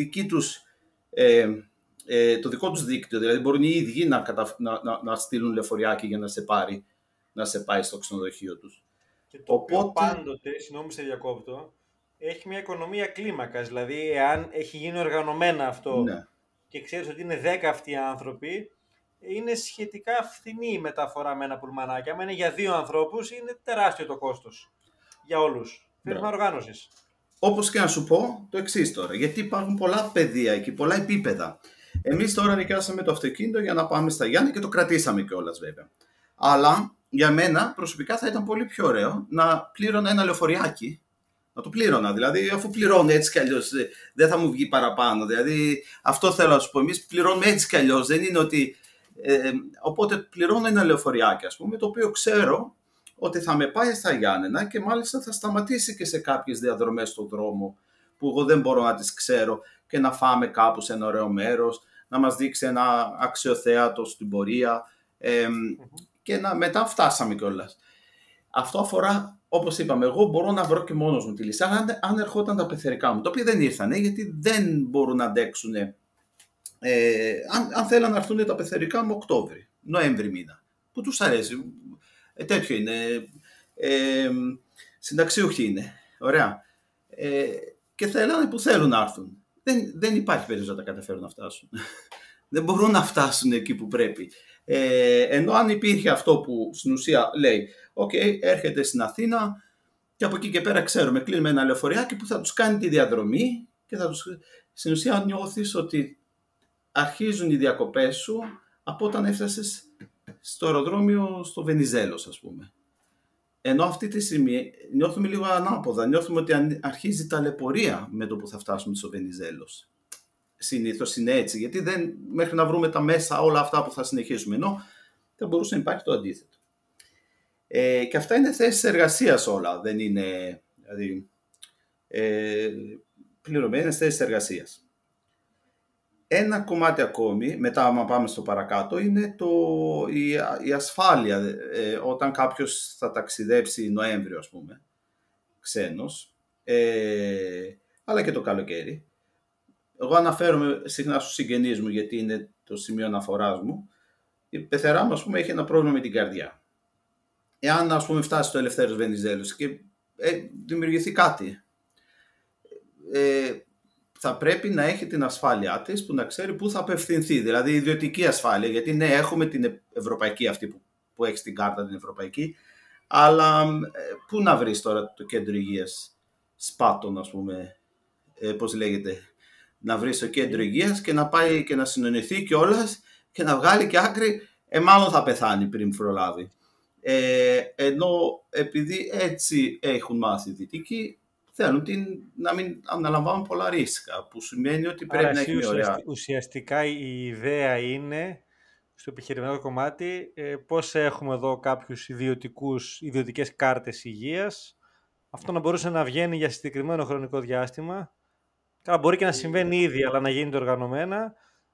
το δικό τους δίκτυο, δηλαδή μπορούν οι ίδιοι να στείλουν λεωφοριάκι για να σε πάει στο ξενοδοχείο τους. Και το οποίο πάντοτε, συγγνώμη σε διακόπτω, έχει μια οικονομία κλίμακας, δηλαδή εάν έχει γίνει οργανωμένα αυτό, ναι, και ξέρεις ότι είναι 10 αυτοί οι άνθρωποι, είναι σχετικά φθηνή η μεταφορά με ένα πουλμανάκι. Αν είναι για 2 ανθρώπους, είναι τεράστιο το κόστος για όλους. Θέμα οργάνωσης. Όπως και να σου πω το εξής τώρα, γιατί υπάρχουν πολλά πεδία εκεί, πολλά επίπεδα. Εμείς τώρα νοικιάσαμε το αυτοκίνητο για να πάμε στα Γιάννη και το κρατήσαμε κιόλας βέβαια. Αλλά για μένα προσωπικά θα ήταν πολύ πιο ωραίο να πλήρωνα ένα λεωφοριάκι. Να το πλήρωνα, δηλαδή αφού πληρώνω έτσι κι αλλιώς δεν θα μου βγει παραπάνω. Δηλαδή αυτό θέλω να σου πω, εμείς πληρώνουμε έτσι κι αλλιώς, δεν είναι ότι... οπότε πληρώνω ένα λεωφοριάκι, ας πούμε, το οποίο ξέρω ότι θα με πάει στα Γιάννενα και μάλιστα θα σταματήσει και σε κάποιες διαδρομές στον δρόμο που εγώ δεν μπορώ να τις ξέρω και να φάμε κάπου σε ένα ωραίο μέρος, να μας δείξει ένα αξιοθέατο στην πορεία και μετά φτάσαμε κιόλας. Αυτό αφορά, όπως είπαμε, εγώ μπορώ να βρω και μόνος μου τη λύση. Αλλά αν ερχόταν τα πεθερικά μου, τα οποία δεν ήρθανε γιατί δεν μπορούν να αντέξουν, αν θέλαν να έρθουν τα πεθερικά μου Οκτώβρη, Νοέμβρη μήνα, που τους αρέσει. Τέτοιο είναι, συνταξιούχοι είναι, ωραία, και θέλανε που θέλουν να έρθουν. Δεν υπάρχει περίπτωση να τα καταφέρουν να φτάσουν. Δεν μπορούν να φτάσουν εκεί που πρέπει. Ενώ αν υπήρχε αυτό που στην ουσία λέει, έρχεται στην Αθήνα και από εκεί και πέρα ξέρουμε, κλείνουμε ένα λεωφοριάκι που θα τους κάνει τη διαδρομή και στην ουσία νιώθεις ότι αρχίζουν οι διακοπές σου από όταν έφτασες στο αεροδρόμιο στο Βενιζέλος, ας πούμε. Ενώ αυτή τη στιγμή νιώθουμε λίγο ανάποδα. Νιώθουμε ότι αρχίζει η ταλαιπωρία με το που θα φτάσουμε στο Βενιζέλος. Συνήθως είναι έτσι, γιατί μέχρι να βρούμε τα μέσα όλα αυτά που θα συνεχίσουμε. Ενώ θα μπορούσε να υπάρχει το αντίθετο. Και αυτά είναι θέσεις εργασίας όλα. Δεν είναι δηλαδή, πληρωμένες θέσεις εργασίας. Ένα κομμάτι ακόμη, μετά άμα πάμε στο παρακάτω, είναι η ασφάλεια. Όταν κάποιος θα ταξιδέψει Νοέμβριο, ας πούμε, ξένος, αλλά και το καλοκαίρι. Εγώ αναφέρομαι συχνά στους συγγενείς μου, γιατί είναι το σημείο αναφοράς μου. Η πεθερά μου, ας πούμε, έχει ένα πρόβλημα με την καρδιά. Εάν, ας πούμε, φτάσει στο Ελευθέριος Βενιζέλος και δημιουργηθεί κάτι, θα πρέπει να έχει την ασφάλειά της που να ξέρει πού θα απευθυνθεί, δηλαδή ιδιωτική ασφάλεια, γιατί ναι, έχουμε την ευρωπαϊκή αυτή που έχει την κάρτα την ευρωπαϊκή, αλλά πού να βρεις τώρα το κέντρο υγείας Σπάτων, ας πούμε, πώς λέγεται, να βρεις το κέντρο υγείας και να πάει και να συνονιθεί κιόλας και να βγάλει και άκρη, μάλλον θα πεθάνει πριν προλάβει. Ενώ επειδή έτσι έχουν μάθει οι δυτικοί, θέλουν να μην αναλαμβάνουν πολλά ρίσκα, που σημαίνει ότι πρέπει να έχει μια ωραία... Ουσιαστικά η ιδέα είναι, στο επιχειρηματικό κομμάτι, πώς έχουμε εδώ κάποιους ιδιωτικές κάρτες υγείας, αυτό να μπορούσε να βγαίνει για συγκεκριμένο χρονικό διάστημα. Καλά, μπορεί και να συμβαίνει ήδη, αλλά να γίνεται οργανωμένα,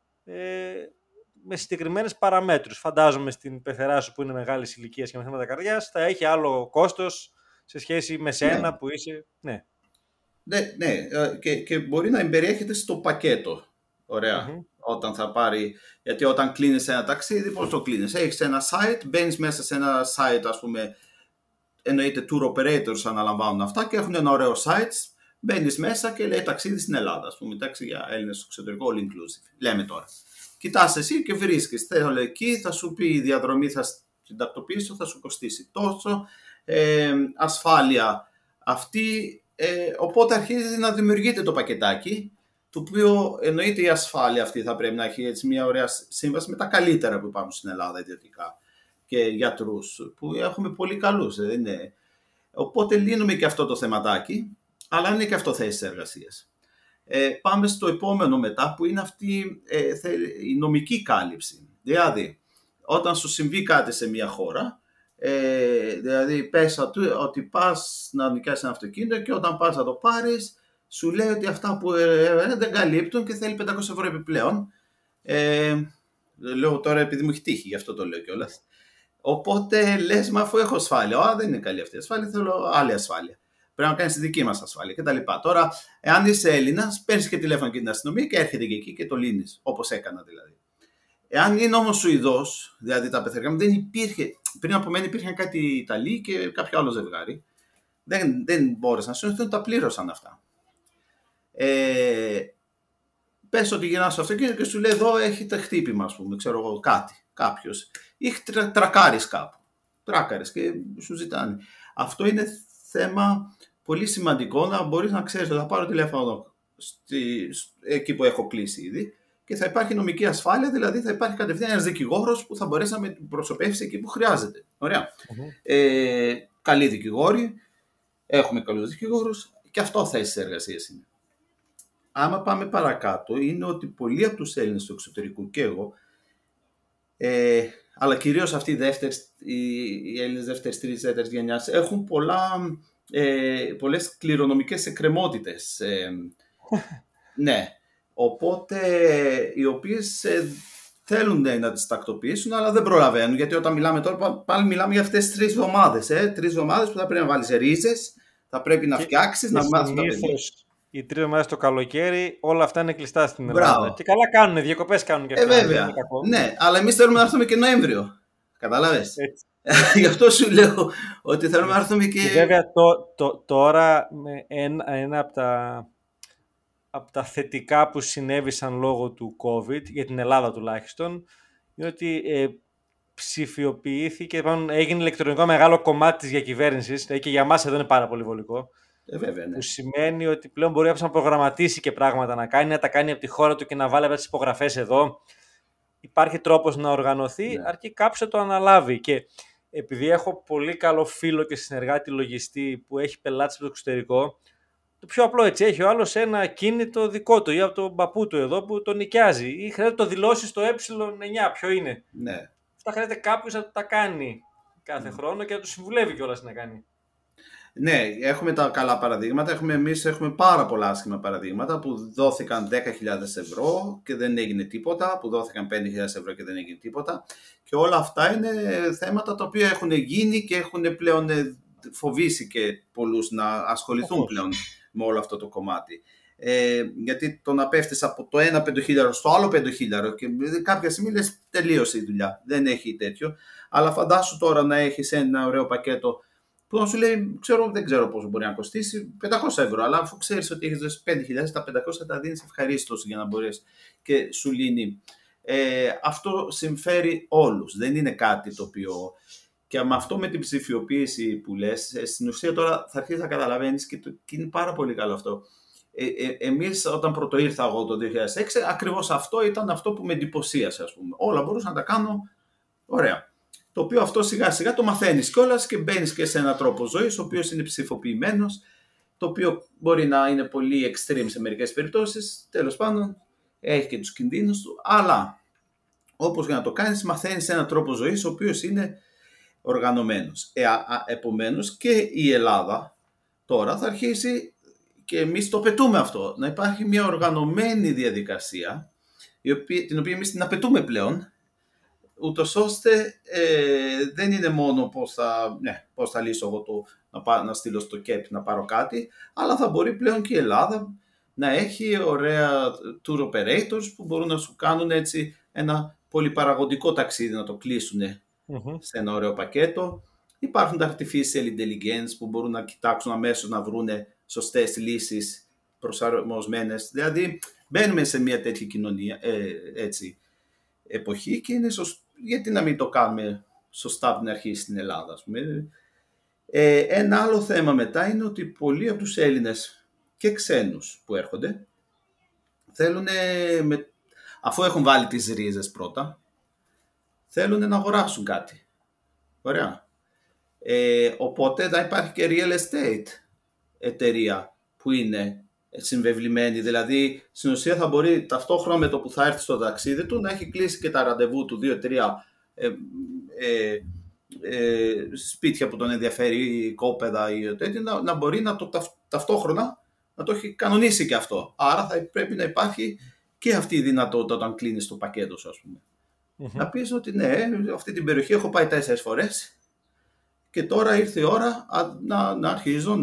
με συγκεκριμένες παραμέτρους. Φαντάζομαι στην πεθερά σου που είναι μεγάλης ηλικίας και με θέματα καρδιάς, θα έχει άλλο κόστος σε σχέση με σένα που είσαι... Ναι. Ναι, και μπορεί να εμπεριέχεται στο πακέτο. Ωραία. Όταν θα πάρει, γιατί όταν κλείνεις ένα ταξίδι, πώς το κλείνεις? Έχεις ένα site, μπαίνεις μέσα σε ένα site, ας πούμε, εννοείται tour operators αναλαμβάνουν αυτά και έχουν ένα ωραίο site Μπαίνεις μέσα και λέει ταξίδι στην Ελλάδα, ας πούμε, εντάξει, για Έλληνες στο εξωτερικό, all inclusive. Λέμε τώρα. Κοιτάς εσύ και βρίσκεις. Θέλω εκεί, θα σου πει η διαδρομή, θα την τακτοποιήσω, θα σου κοστίσει τόσο. Ασφάλεια αυτή. Οπότε αρχίζει να δημιουργείται το πακετάκι, το οποίο εννοείται η ασφάλεια αυτή θα πρέπει να έχει έτσι μια ωραία σύμβαση με τα καλύτερα που υπάρχουν στην Ελλάδα ιδιωτικά και γιατρούς, που έχουμε πολύ καλούς. Οπότε λύνουμε και αυτό το θεματάκι, αλλά είναι και αυτό θέσεις εργασίας. Πάμε στο επόμενο μετά, που είναι αυτή η νομική κάλυψη. Δηλαδή, όταν σου συμβεί κάτι σε μια χώρα, δηλαδή πες ότι πας να νοικιάσεις ένα αυτοκίνητο και όταν πας να το πάρεις, σου λέει ότι αυτά που δεν καλύπτουν και θέλει 500 ευρώ επιπλέον. Λέω τώρα επειδή μου έχει τύχει, γι' αυτό το λέω κιόλας. Οπότε λες, μα αφού έχω ασφάλεια, δεν είναι καλή αυτή η ασφάλεια, θέλω άλλη ασφάλεια. Πρέπει να κάνεις τη δική μας ασφάλεια κτλ. Τώρα, εάν είσαι Έλληνας, παίρνεις και τηλέφωνο και την αστυνομία και έρχεται και εκεί και το λύνεις, όπως έκανα δηλαδή. Εάν είναι όμως Σουηδός, δηλαδή τα πεθερικά μου, δεν υπήρχε. Πριν από μένα υπήρχαν κάτι Ιταλοί και κάποιο άλλο ζευγάρι. Δεν μπόρεσαν να συνοηθούν, τα πλήρωσαν αυτά. Πες ότι γυρνάς στο αυτοκίνητο και σου λέει εδώ έχετε χτύπημα, ας πούμε, ξέρω εγώ, κάποιος. Ή τρακάρεις κάπου. Τράκαρες και σου ζητάνε. Αυτό είναι θέμα πολύ σημαντικό, να μπορείς να ξέρεις ότι θα πάρω τηλέφωνο εκεί που έχω κλείσει ήδη και θα υπάρχει νομική ασφάλεια, δηλαδή θα υπάρχει κατευθείαν ένας δικηγόρος που θα μπορέσει να με προσωπεύσει εκεί που χρειάζεται. Ωραία. Καλοί δικηγόροι, έχουμε καλούς δικηγόρους και αυτό θέσεις εργασίας είναι. Άμα πάμε παρακάτω, είναι ότι πολλοί από τους Έλληνες του εξωτερικού και εγώ, αλλά κυρίως αυτοί οι Έλληνες δεύτερης, τρίτης, τέταρτης γενιάς, έχουν πολλές κληρονομικές εκκρεμότητες. Ναι. Οπότε οι οποίες θέλουν να τις τακτοποιήσουν, αλλά δεν προλαβαίνουν. Γιατί όταν μιλάμε τώρα, πάλι μιλάμε για αυτές τις 3 εβδομάδες. 3 εβδομάδες που θα πρέπει να βάλεις ρίζες, θα πρέπει να φτιάξεις, να μάθεις τα παιδιά. Οι 3 εβδομάδες το καλοκαίρι, όλα αυτά είναι κλειστά στην Ελλάδα. Και καλά κάνουν, διακοπές κάνουν και αυτά. Βέβαια. Ναι, αλλά εμείς θέλουμε να έρθουμε και Νοέμβριο. Κατάλαβες. Γι' αυτό σου λέω ότι θέλουμε να έρθουμε και. Βέβαια, τώρα ένα από τα θετικά που συνέβησαν λόγω του COVID, για την Ελλάδα τουλάχιστον, είναι ότι ψηφιοποιήθηκε, έγινε ηλεκτρονικό μεγάλο κομμάτι της διακυβέρνησης, και για μας εδώ είναι πάρα πολύ βολικό. Βέβαια, ναι. Που σημαίνει ότι πλέον μπορεί να προγραμματίσει και πράγματα να κάνει, να τα κάνει από τη χώρα του και να βάλει τις υπογραφές εδώ. Υπάρχει τρόπος να οργανωθεί, αρκεί κάποιος να το αναλάβει. Και επειδή έχω πολύ καλό φίλο και συνεργάτη λογιστή που έχει πελάτες από το εξωτερικό, το πιο απλό έτσι, έχει ο άλλος ένα ακίνητο δικό του ή από τον παππού του εδώ που το νοικιάζει ή χρειάζεται το δηλώσει στο Ε9, ποιο είναι. Ναι. Αυτά χρειάζεται κάποιος να τα κάνει κάθε χρόνο και να του συμβουλεύει κιόλας να κάνει. Ναι, έχουμε τα καλά παραδείγματα. Εμείς έχουμε πάρα πολλά άσχημα παραδείγματα που δόθηκαν 10.000 ευρώ και δεν έγινε τίποτα, που δόθηκαν 5.000 ευρώ και δεν έγινε τίποτα. Και όλα αυτά είναι θέματα τα οποία έχουν γίνει και έχουν πλέον φοβήσει και πολλούς να ασχοληθούν πλέον με όλο αυτό το κομμάτι. Γιατί το να πέφτεις από το ένα 5.000 στο άλλο 5.000 και κάποια στιγμή λες τελείωσε η δουλειά, δεν έχει τέτοιο. Αλλά φαντάσου τώρα να έχεις ένα ωραίο πακέτο που να σου λέει, δεν ξέρω πόσο μπορεί να κοστίσει, 500 ευρώ, αλλά αφού ξέρεις ότι έχεις δώσει 5.000, τα 500 τα δίνεις ευχαρίστως για να μπορείς και σου λύνει. Αυτό συμφέρει όλους, δεν είναι κάτι το οποίο. Και με αυτό με την ψηφιοποίηση που λες, στην ουσία τώρα θα αρχίσεις να καταλαβαίνεις και είναι πάρα πολύ καλό αυτό. Εμείς όταν πρώτο ήρθα εγώ το 2006, ακριβώς αυτό ήταν αυτό που με εντυπωσίασε, ας πούμε. Όλα μπορούσα να τα κάνω ωραία. Το οποίο αυτό σιγά σιγά το μαθαίνεις κιόλας και μπαίνεις και σε έναν τρόπο ζωής, ο οποίος είναι ψηφοποιημένος, το οποίο μπορεί να είναι πολύ extreme σε μερικές περιπτώσεις, τέλος πάντων έχει και τους κινδύνους του, αλλά όπως για να το κάνεις μαθαίνεις έναν τρόπο ζωής, ο οποίος είναι οργανωμένος. Επομένως και η Ελλάδα τώρα θα αρχίσει, και εμείς το απαιτούμε αυτό, να υπάρχει μια οργανωμένη διαδικασία, την οποία εμείς την απαιτούμε πλέον, ούτως ώστε δεν είναι μόνο πώς θα λύσω εγώ να στείλω στο ΚΕΠ να πάρω κάτι, αλλά θα μπορεί πλέον και η Ελλάδα να έχει ωραία tour operators που μπορούν να σου κάνουν έτσι ένα πολυπαραγωγικό ταξίδι, να το κλείσουν σε ένα ωραίο πακέτο. Υπάρχουν τα artificial intelligence που μπορούν να κοιτάξουν αμέσως να βρούνε σωστές λύσεις προσαρμοσμένες. Δηλαδή, μπαίνουμε σε μια τέτοια κοινωνία, εποχή και είναι γιατί να μην το κάνουμε σωστά από την αρχή στην Ελλάδα, ας πούμε. Ένα άλλο θέμα μετά είναι ότι πολλοί από τους Έλληνες και ξένους που έρχονται θέλουν, αφού έχουν βάλει τις ρίζες πρώτα, θέλουν να αγοράσουν κάτι. Ωραία. Οπότε θα υπάρχει και real estate εταιρεία που είναι συμβεβλημένη. Δηλαδή, στην ουσία θα μπορεί ταυτόχρονα με το που θα έρθει στο ταξίδι του να έχει κλείσει και τα ραντεβού του 2-3 σπίτια που τον ενδιαφέρει, κόπεδα ή τέτοιο, να μπορεί να το ταυτόχρονα να το έχει κανονίσει και αυτό. Άρα θα πρέπει να υπάρχει και αυτή η δυνατότητα όταν κλείνεις το πακέτο σου, ας πούμε. Να πεις ότι ναι, αυτή την περιοχή έχω πάει 4 φορές και τώρα ήρθε η ώρα να αρχίζω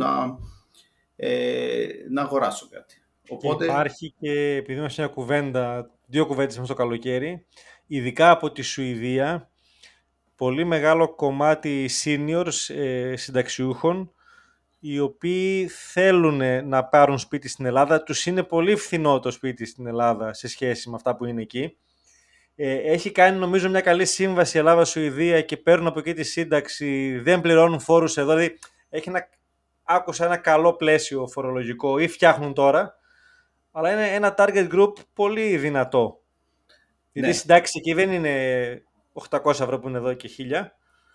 να αγοράσω κάτι. Οπότε... Υπάρχει και, επειδή είμαστε μια κουβέντα, 2 κουβέντες μέσα στο καλοκαίρι, ειδικά από τη Σουηδία, πολύ μεγάλο κομμάτι seniors συνταξιούχων, οι οποίοι θέλουν να πάρουν σπίτι στην Ελλάδα. Τους είναι πολύ φθηνό το σπίτι στην Ελλάδα σε σχέση με αυτά που είναι εκεί. Έχει κάνει νομίζω μια καλή σύμβαση Ελλάδα-Σουηδία και παίρνουν από εκεί τη σύνταξη, δεν πληρώνουν φόρους εδώ. Δηλαδή άκουσα ένα καλό πλαίσιο φορολογικό ή φτιάχνουν τώρα, αλλά είναι ένα target group πολύ δυνατό. Ναι. Γιατί η συντάξη εκεί δεν είναι 800 ευρώ που είναι εδώ και 1000.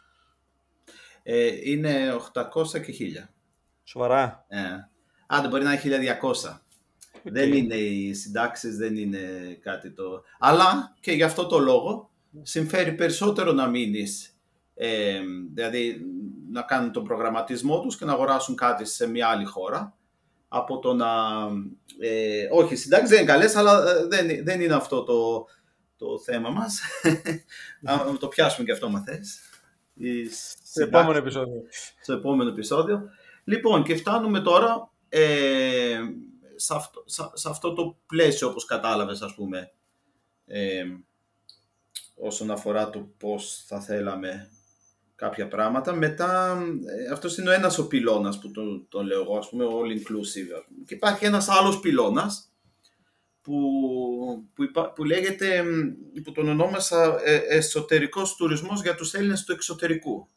Είναι 800 και 1000. Σοβαρά. Δεν μπορεί να είναι 1200. Okay. Δεν είναι οι συντάξεις, δεν είναι κάτι το... Αλλά και γι' αυτό το λόγο συμφέρει περισσότερο να μείνεις, δηλαδή να κάνουν τον προγραμματισμό τους και να αγοράσουν κάτι σε μια άλλη χώρα, από το να... όχι, οι συντάξεις δεν είναι καλές, αλλά δεν είναι αυτό το θέμα μας. Να το πιάσουμε και αυτό, μα θες. Στο επόμενο επεισόδιο. Λοιπόν, και φτάνουμε τώρα σε αυτό το πλαίσιο, όπως κατάλαβες, ας πούμε, όσον αφορά το πώς θα θέλαμε κάποια πράγματα. Μετά, αυτός είναι ο ένας ο πυλώνας που τον λέω εγώ, ας πούμε, all inclusive. Και υπάρχει ένας άλλος πυλώνας που λέγεται, που τον ονόμασα εσωτερικός τουρισμός για τους Έλληνες του εξωτερικού.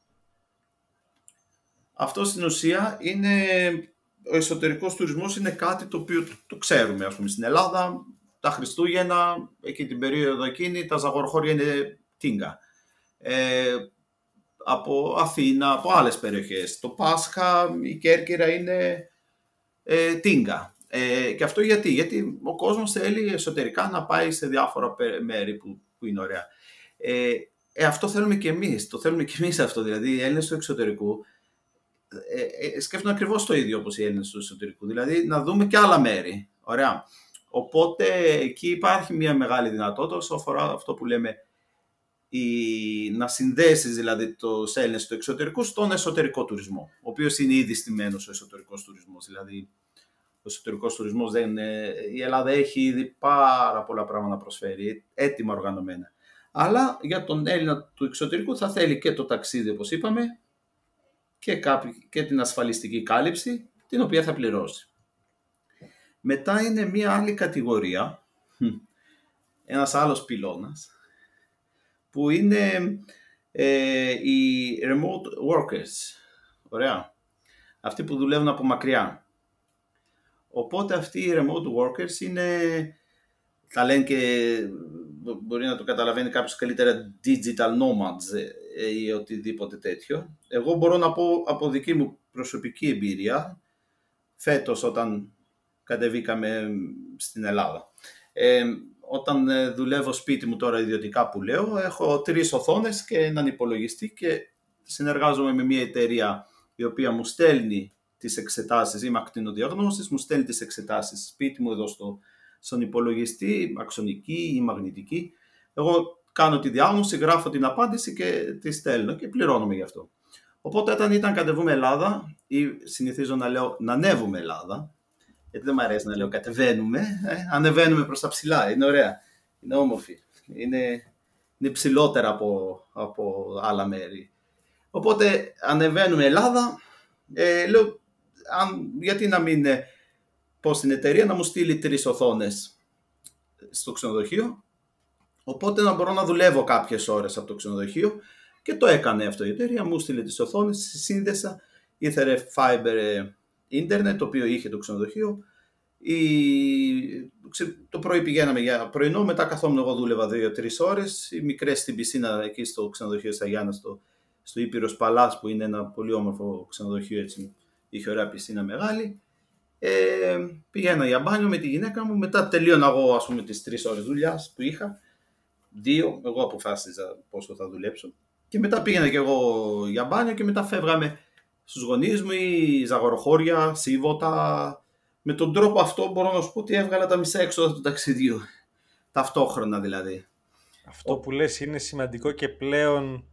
Αυτό στην ουσία είναι... Ο εσωτερικός τουρισμός είναι κάτι το οποίο το ξέρουμε, ας πούμε, στην Ελλάδα. Τα Χριστούγεννα, εκεί την περίοδο εκείνη, τα ζαγορχώρια είναι τίγκα. Από Αθήνα, από άλλες περιοχές. Το Πάσχα, η Κέρκυρα είναι τίγκα. Και αυτό γιατί ο κόσμος θέλει εσωτερικά να πάει σε διάφορα μέρη που είναι ωραία. Αυτό θέλουμε και εμείς. Το θέλουμε και εμείς αυτό. Δηλαδή, οι Έλληνες του εξωτερικού σκέφτονται ακριβώς το ίδιο όπως οι Έλληνες του εσωτερικού, δηλαδή να δούμε και άλλα μέρη. Ωραία. Οπότε εκεί υπάρχει μια μεγάλη δυνατότητα όσο αφορά αυτό που λέμε να συνδέσεις δηλαδή τους Έλληνες του εξωτερικού στον εσωτερικό τουρισμό, ο οποίος είναι ήδη στημένος ο εσωτερικός τουρισμός. Δηλαδή ο εσωτερικός τουρισμός η Ελλάδα έχει ήδη πάρα πολλά πράγματα να προσφέρει, έτοιμα οργανωμένα. Αλλά για τον Έλληνα του εξωτερικού θα θέλει και το ταξίδι, όπως είπαμε, και την ασφαλιστική κάλυψη, την οποία θα πληρώσει. Μετά είναι μία άλλη κατηγορία, ένας άλλος πυλώνας, που είναι οι remote workers. Ωραία. Αυτοί που δουλεύουν από μακριά. Οπότε αυτοί οι remote workers είναι, θα λένε και μπορεί να το καταλαβαίνει κάποιος καλύτερα, digital nomads ή οτιδήποτε τέτοιο. Εγώ μπορώ να πω από δική μου προσωπική εμπειρία, φέτος όταν κατεβήκαμε στην Ελλάδα. Όταν δουλεύω σπίτι μου τώρα ιδιωτικά που λέω, έχω 3 οθόνες και έναν υπολογιστή και συνεργάζομαι με μια εταιρεία η οποία μου στέλνει τις εξετάσεις, είμαι ακτινοδιαγνώστης, μου στέλνει τις εξετάσεις σπίτι μου εδώ στον υπολογιστή, αξονική ή μαγνητική. Εγώ κάνω τη διάγνωση, γράφω την απάντηση και τη στέλνω και πληρώνομαι γι' αυτό. Οπότε όταν ήταν κατεβούμε Ελλάδα, ή συνηθίζω να λέω να ανέβουμε Ελλάδα, γιατί δεν μου αρέσει να λέω κατεβαίνουμε, ανεβαίνουμε προς τα ψηλά, είναι ωραία, είναι όμορφη, είναι ψηλότερα από άλλα μέρη. Οπότε ανεβαίνουμε Ελλάδα, λέω γιατί να μην πω στην εταιρεία να μου στείλει 3 οθόνες στο ξενοδοχείο, οπότε να μπορώ να δουλεύω κάποιες ώρες από το ξενοδοχείο, και το έκανε αυτό η εταιρεία, μου στείλε τις οθόνες, σύνδεσα, ήθελε fiber ίντερνετ, το οποίο είχε το ξενοδοχείο. Το πρωί πηγαίναμε για πρωινό, μετά καθόμουν εγώ, δούλευα 2-3 ώρες, οι μικρές στην πισίνα εκεί στο ξενοδοχείο στα Γιάννα, στο Ήπειρος Παλάς, που είναι ένα πολύ όμορφο ξενοδοχείο, έτσι, είχε ωραία πισίνα μεγάλη. Πηγαίνα για μπάνιο με τη γυναίκα μου, μετά τελείωνα εγώ, ας πούμε, τις 3 ώρες δουλειάς που είχα, 2, εγώ αποφάσιζα πόσο θα δουλέψω, και μετά πήγαινα και εγώ για μπάνιο και μετά φεύγαμε στους γονείς μου ή Ζαγοροχώρια, Σίβωτα. Με τον τρόπο αυτό μπορώ να σου πω ότι έβγαλα τα μισά έξοδα του ταξιδιού. Ταυτόχρονα δηλαδή. Αυτό που λες είναι σημαντικό και πλέον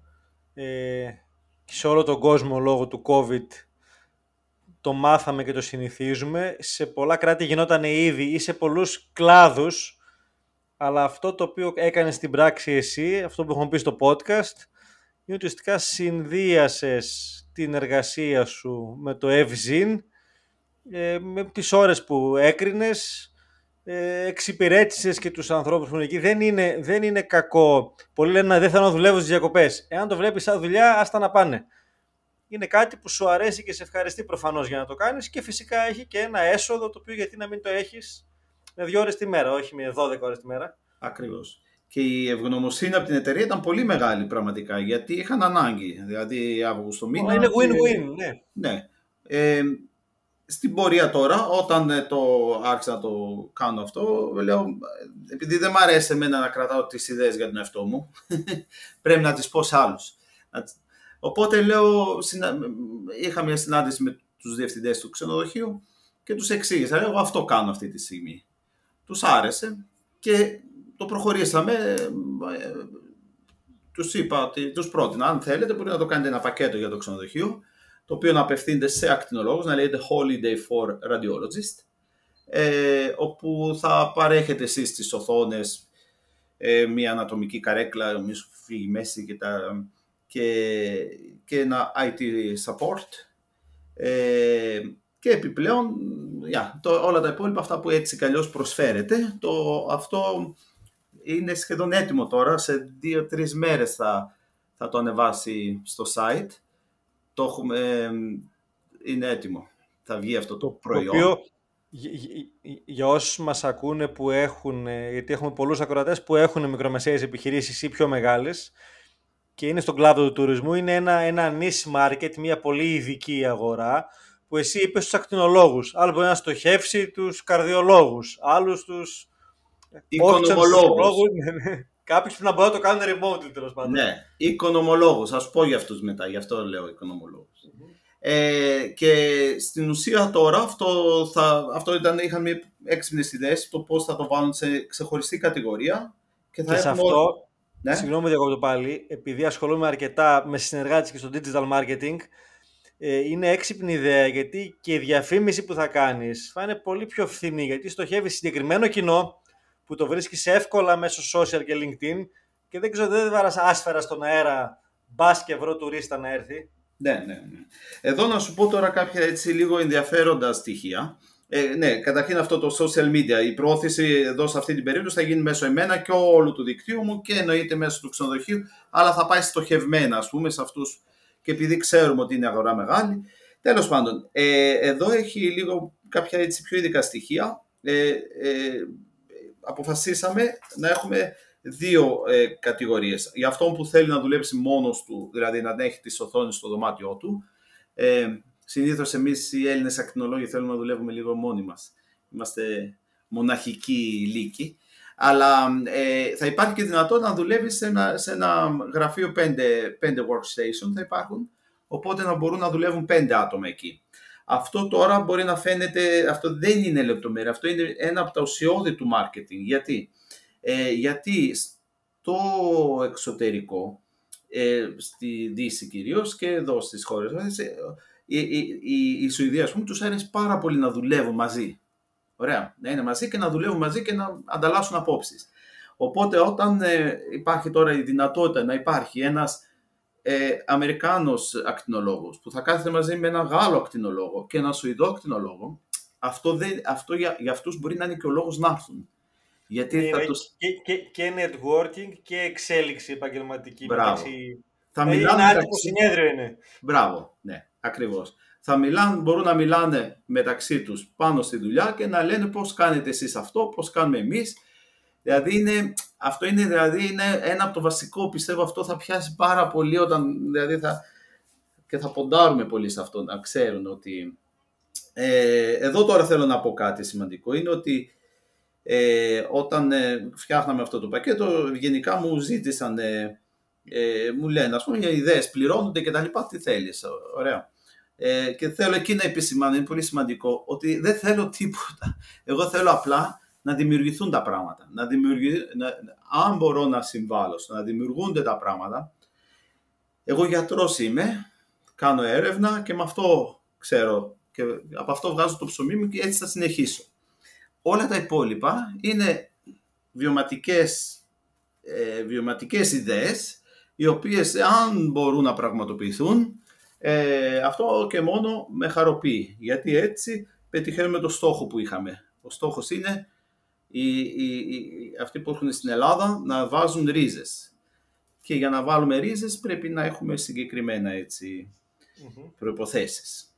σε όλο τον κόσμο λόγω του COVID το μάθαμε και το συνηθίζουμε. Σε πολλά κράτη γινόταν ήδη ή σε πολλούς κλάδους, αλλά αυτό το οποίο έκανε στην πράξη εσύ, αυτό που έχουμε πει στο podcast, είναι ότι ουσιαστικά συνδύασες την εργασία σου με το FZIN, με τις ώρες που έκρινες, εξυπηρέτησες και τους ανθρώπους που είναι εκεί. Δεν είναι κακό. Πολλοί λένε δεν θέλω να δουλεύω στις διακοπές. Εάν το βλέπεις σαν δουλειά, άστα να πάνε. Είναι κάτι που σου αρέσει και σε ευχαριστεί προφανώς για να το κάνεις, και φυσικά έχει και ένα έσοδο, το οποίο γιατί να μην το έχεις με 2 ώρες τη μέρα, όχι με 12 ώρες τη μέρα. Ακριβώς. Και η ευγνωμοσύνη από την εταιρεία ήταν πολύ μεγάλη πραγματικά, γιατί είχαν ανάγκη. Δηλαδή Αύγουστο μήνα. Είναι win-win, ναι. Ναι. Στην πορεία τώρα, όταν άρχισα να το κάνω αυτό, λέω, επειδή δεν μ' αρέσει εμένα να κρατάω τις ιδέες για τον εαυτό μου, πρέπει να τις πω σε άλλους. Οπότε λέω, είχα μια συνάντηση με τους διευθυντές του ξενοδοχείου και τους εξήγησα, εγώ αυτό κάνω αυτή τη στιγμή. Τους άρεσε και το προχωρήσαμε. Τους είπα ότι τους πρότεινα, αν θέλετε μπορείτε να το κάνετε ένα πακέτο για το ξενοδοχείο, το οποίο να απευθύνεται σε ακτινολόγους, να λέγεται Holiday for Radiologist, όπου θα παρέχετε εσείς τις οθόνες, μια ανατομική καρέκλα, μη σου φύγει μέση και ένα IT support, και επιπλέον όλα τα υπόλοιπα, αυτά που έτσι κι αλλιώς προσφέρετε. Αυτό είναι σχεδόν έτοιμο τώρα, σε 2-3 μέρες θα το ανεβάσει στο site. Είναι έτοιμο. Θα βγει αυτό το προϊόν. Το οποίο, για όσους μας ακούνε που έχουν, γιατί έχουμε πολλούς ακροατές που έχουν μικρομεσαίες επιχειρήσεις ή πιο μεγάλες και είναι στον κλάδο του τουρισμού, είναι ένα niche market, μια πολύ ειδική αγορά, που εσύ είπες στους ακτινολόγους. Άλλο μπορεί να στοχεύσει τους καρδιολόγους, άλλους τους οικονομολόγους. Κάποιοι που να μπορούν να το κάνουν remote, τέλος πάντων. Ναι, οικονομολόγους. Ας πω για αυτούς μετά, γι' αυτό λέω οικονομολόγους. Και στην ουσία τώρα είχαν έξυπνες ιδέες το πώς θα το βάλουν σε ξεχωριστή κατηγορία. Και σε αυτό, ναι? Συγγνώμη διακόπτω πάλι, επειδή ασχολούμαι αρκετά με συνεργάτες και στο digital marketing, είναι έξυπνη ιδέα, γιατί και η διαφήμιση που θα κάνεις θα είναι πολύ πιο φθηνή, γιατί στοχεύει συγκεκριμένο κοινό που το βρίσκεις εύκολα μέσω social και LinkedIn, και δεν ξέρω, δεν βάρας άσφαιρα στον αέρα, μπας και βρω τουρίστα να έρθει. Ναι. Εδώ να σου πω τώρα κάποια έτσι λίγο ενδιαφέροντα στοιχεία. Ναι, καταρχήν αυτό το social media, η προώθηση εδώ σε αυτή την περίπτωση θα γίνει μέσω εμένα και όλου του δικτύου μου, και εννοείται μέσω του ξενοδοχείου, αλλά θα πάει στοχευμένα, ας πούμε, σε αυτούς, και επειδή ξέρουμε ότι είναι αγορά μεγάλη. Τέλος πάντων, εδώ έχει λίγο κάποια έτσι πιο ειδικά στοιχεία. Αποφασίσαμε να έχουμε 2 κατηγορίες. Για αυτόν που θέλει να δουλέψει μόνος του, δηλαδή να έχει τις οθόνες στο δωμάτιό του. Συνήθως εμείς οι Έλληνες ακτινολόγοι θέλουμε να δουλεύουμε λίγο μόνοι μας. Είμαστε μοναχικοί λύκοι. Αλλά θα υπάρχει και δυνατότητα να δουλεύει σε ένα γραφείο 5 workstation θα υπάρχουν, οπότε να μπορούν να δουλεύουν 5 άτομα εκεί. Αυτό τώρα μπορεί να φαίνεται, αυτό δεν είναι λεπτομέρεια, αυτό είναι ένα από τα ουσιώδη του marketing. Γιατί στο εξωτερικό, στη Δύση κυρίως και εδώ στις χώρες, η Σουηδία, ας πούμε, τους άρεσε πάρα πολύ να δουλεύουν μαζί. Ωραία, να είναι μαζί και να δουλεύουν μαζί και να ανταλλάσσουν απόψεις. Οπότε όταν υπάρχει τώρα η δυνατότητα να υπάρχει ένας Αμερικάνος ακτινολόγος που θα κάθεται μαζί με έναν Γάλλο ακτινολόγο και έναν Σουηδό ακτινολόγο, αυτό για αυτούς μπορεί να είναι και ο λόγος να έρθουν. Γιατί και networking και εξέλιξη επαγγελματική. Μεταξύ... Θα μιλάνε μεταξύ... συνέδριο είναι. Μπράβο, ναι, ακριβώς. Μπορούν να μιλάνε μεταξύ τους πάνω στη δουλειά και να λένε πώς κάνετε εσείς αυτό, πώς κάνουμε εμείς. Δηλαδή είναι ένα από το βασικό, πιστεύω αυτό θα πιάσει πάρα πολύ όταν και θα ποντάρουμε πολύ σε αυτό, να ξέρουν ότι εδώ τώρα θέλω να πω κάτι σημαντικό, είναι ότι όταν φτιάχναμε αυτό το πακέτο, γενικά μου ζήτησαν, μου λένε ας πούμε, οι ιδέες πληρώνονται και τα λοιπά, τι θέλεις, ωραία. Και θέλω εκεί να επισημάνω, είναι πολύ σημαντικό, ότι δεν θέλω τίποτα. Εγώ θέλω απλά να δημιουργηθούν τα πράγματα. Αν μπορώ να συμβάλλω να δημιουργούνται τα πράγματα, εγώ γιατρός είμαι, κάνω έρευνα και με αυτό ξέρω και από αυτό βγάζω το ψωμί μου και έτσι θα συνεχίσω. Όλα τα υπόλοιπα είναι βιωματικές ιδέες, οι οποίες αν μπορούν να πραγματοποιηθούν, αυτό και μόνο με χαροποιεί, γιατί έτσι πετυχαίνουμε το στόχο που είχαμε. Ο στόχος είναι αυτοί που έρχονται στην Ελλάδα να βάζουν ρίζες. Και για να βάλουμε ρίζες πρέπει να έχουμε συγκεκριμένα προϋποθέσεις.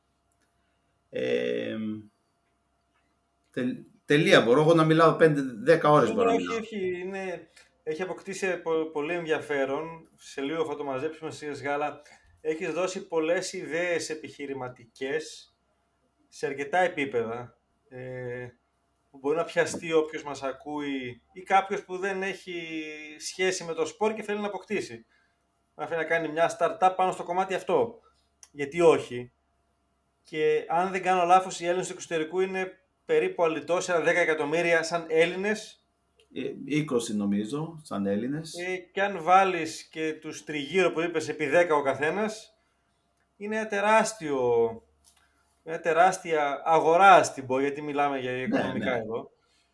Τελεία, μπορώ εγώ να μιλάω 5-10 ώρες. Έχει αποκτήσει πολύ ενδιαφέρον. Σε λίγο θα το μαζέψουμε σιγά αλλά έχεις δώσει πολλές ιδέες επιχειρηματικές σε αρκετά επίπεδα που μπορεί να πιαστεί όποιος μας ακούει ή κάποιος που δεν έχει σχέση με το σπορ και θέλει να αποκτήσει. Να θέλει να κάνει μια startup πάνω στο κομμάτι αυτό. Γιατί όχι. Και αν δεν κάνω λάθος, οι Έλληνες του εξωτερικού είναι περίπου αλυτός 10 εκατομμύρια σαν Έλληνες. 20 νομίζω, σαν Έλληνες. Και αν βάλεις και τους τριγύρω που είπες επί 10 ο καθένας, είναι μια τεράστια αγορά στην πω, γιατί μιλάμε για οικονομικά εδώ.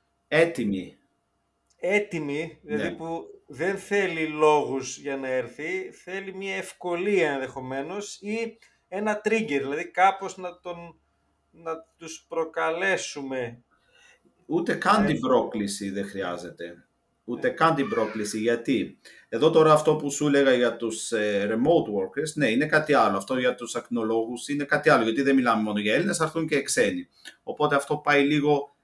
Έτοιμη, δηλαδή που δεν θέλει λόγους για να έρθει, θέλει μια ευκολία ενδεχομένως ή ένα trigger, δηλαδή κάπως να τους προκαλέσουμε. Ούτε καν την πρόκληση δεν χρειάζεται. Ούτε καν την πρόκληση. Γιατί εδώ τώρα αυτό που σου έλεγα για τους remote workers, ναι, είναι κάτι άλλο. Αυτό για τους ακτινολόγους είναι κάτι άλλο. Γιατί δεν μιλάμε μόνο για Έλληνες, έρθουν και ξένοι. Οπότε αυτό πάει λίγο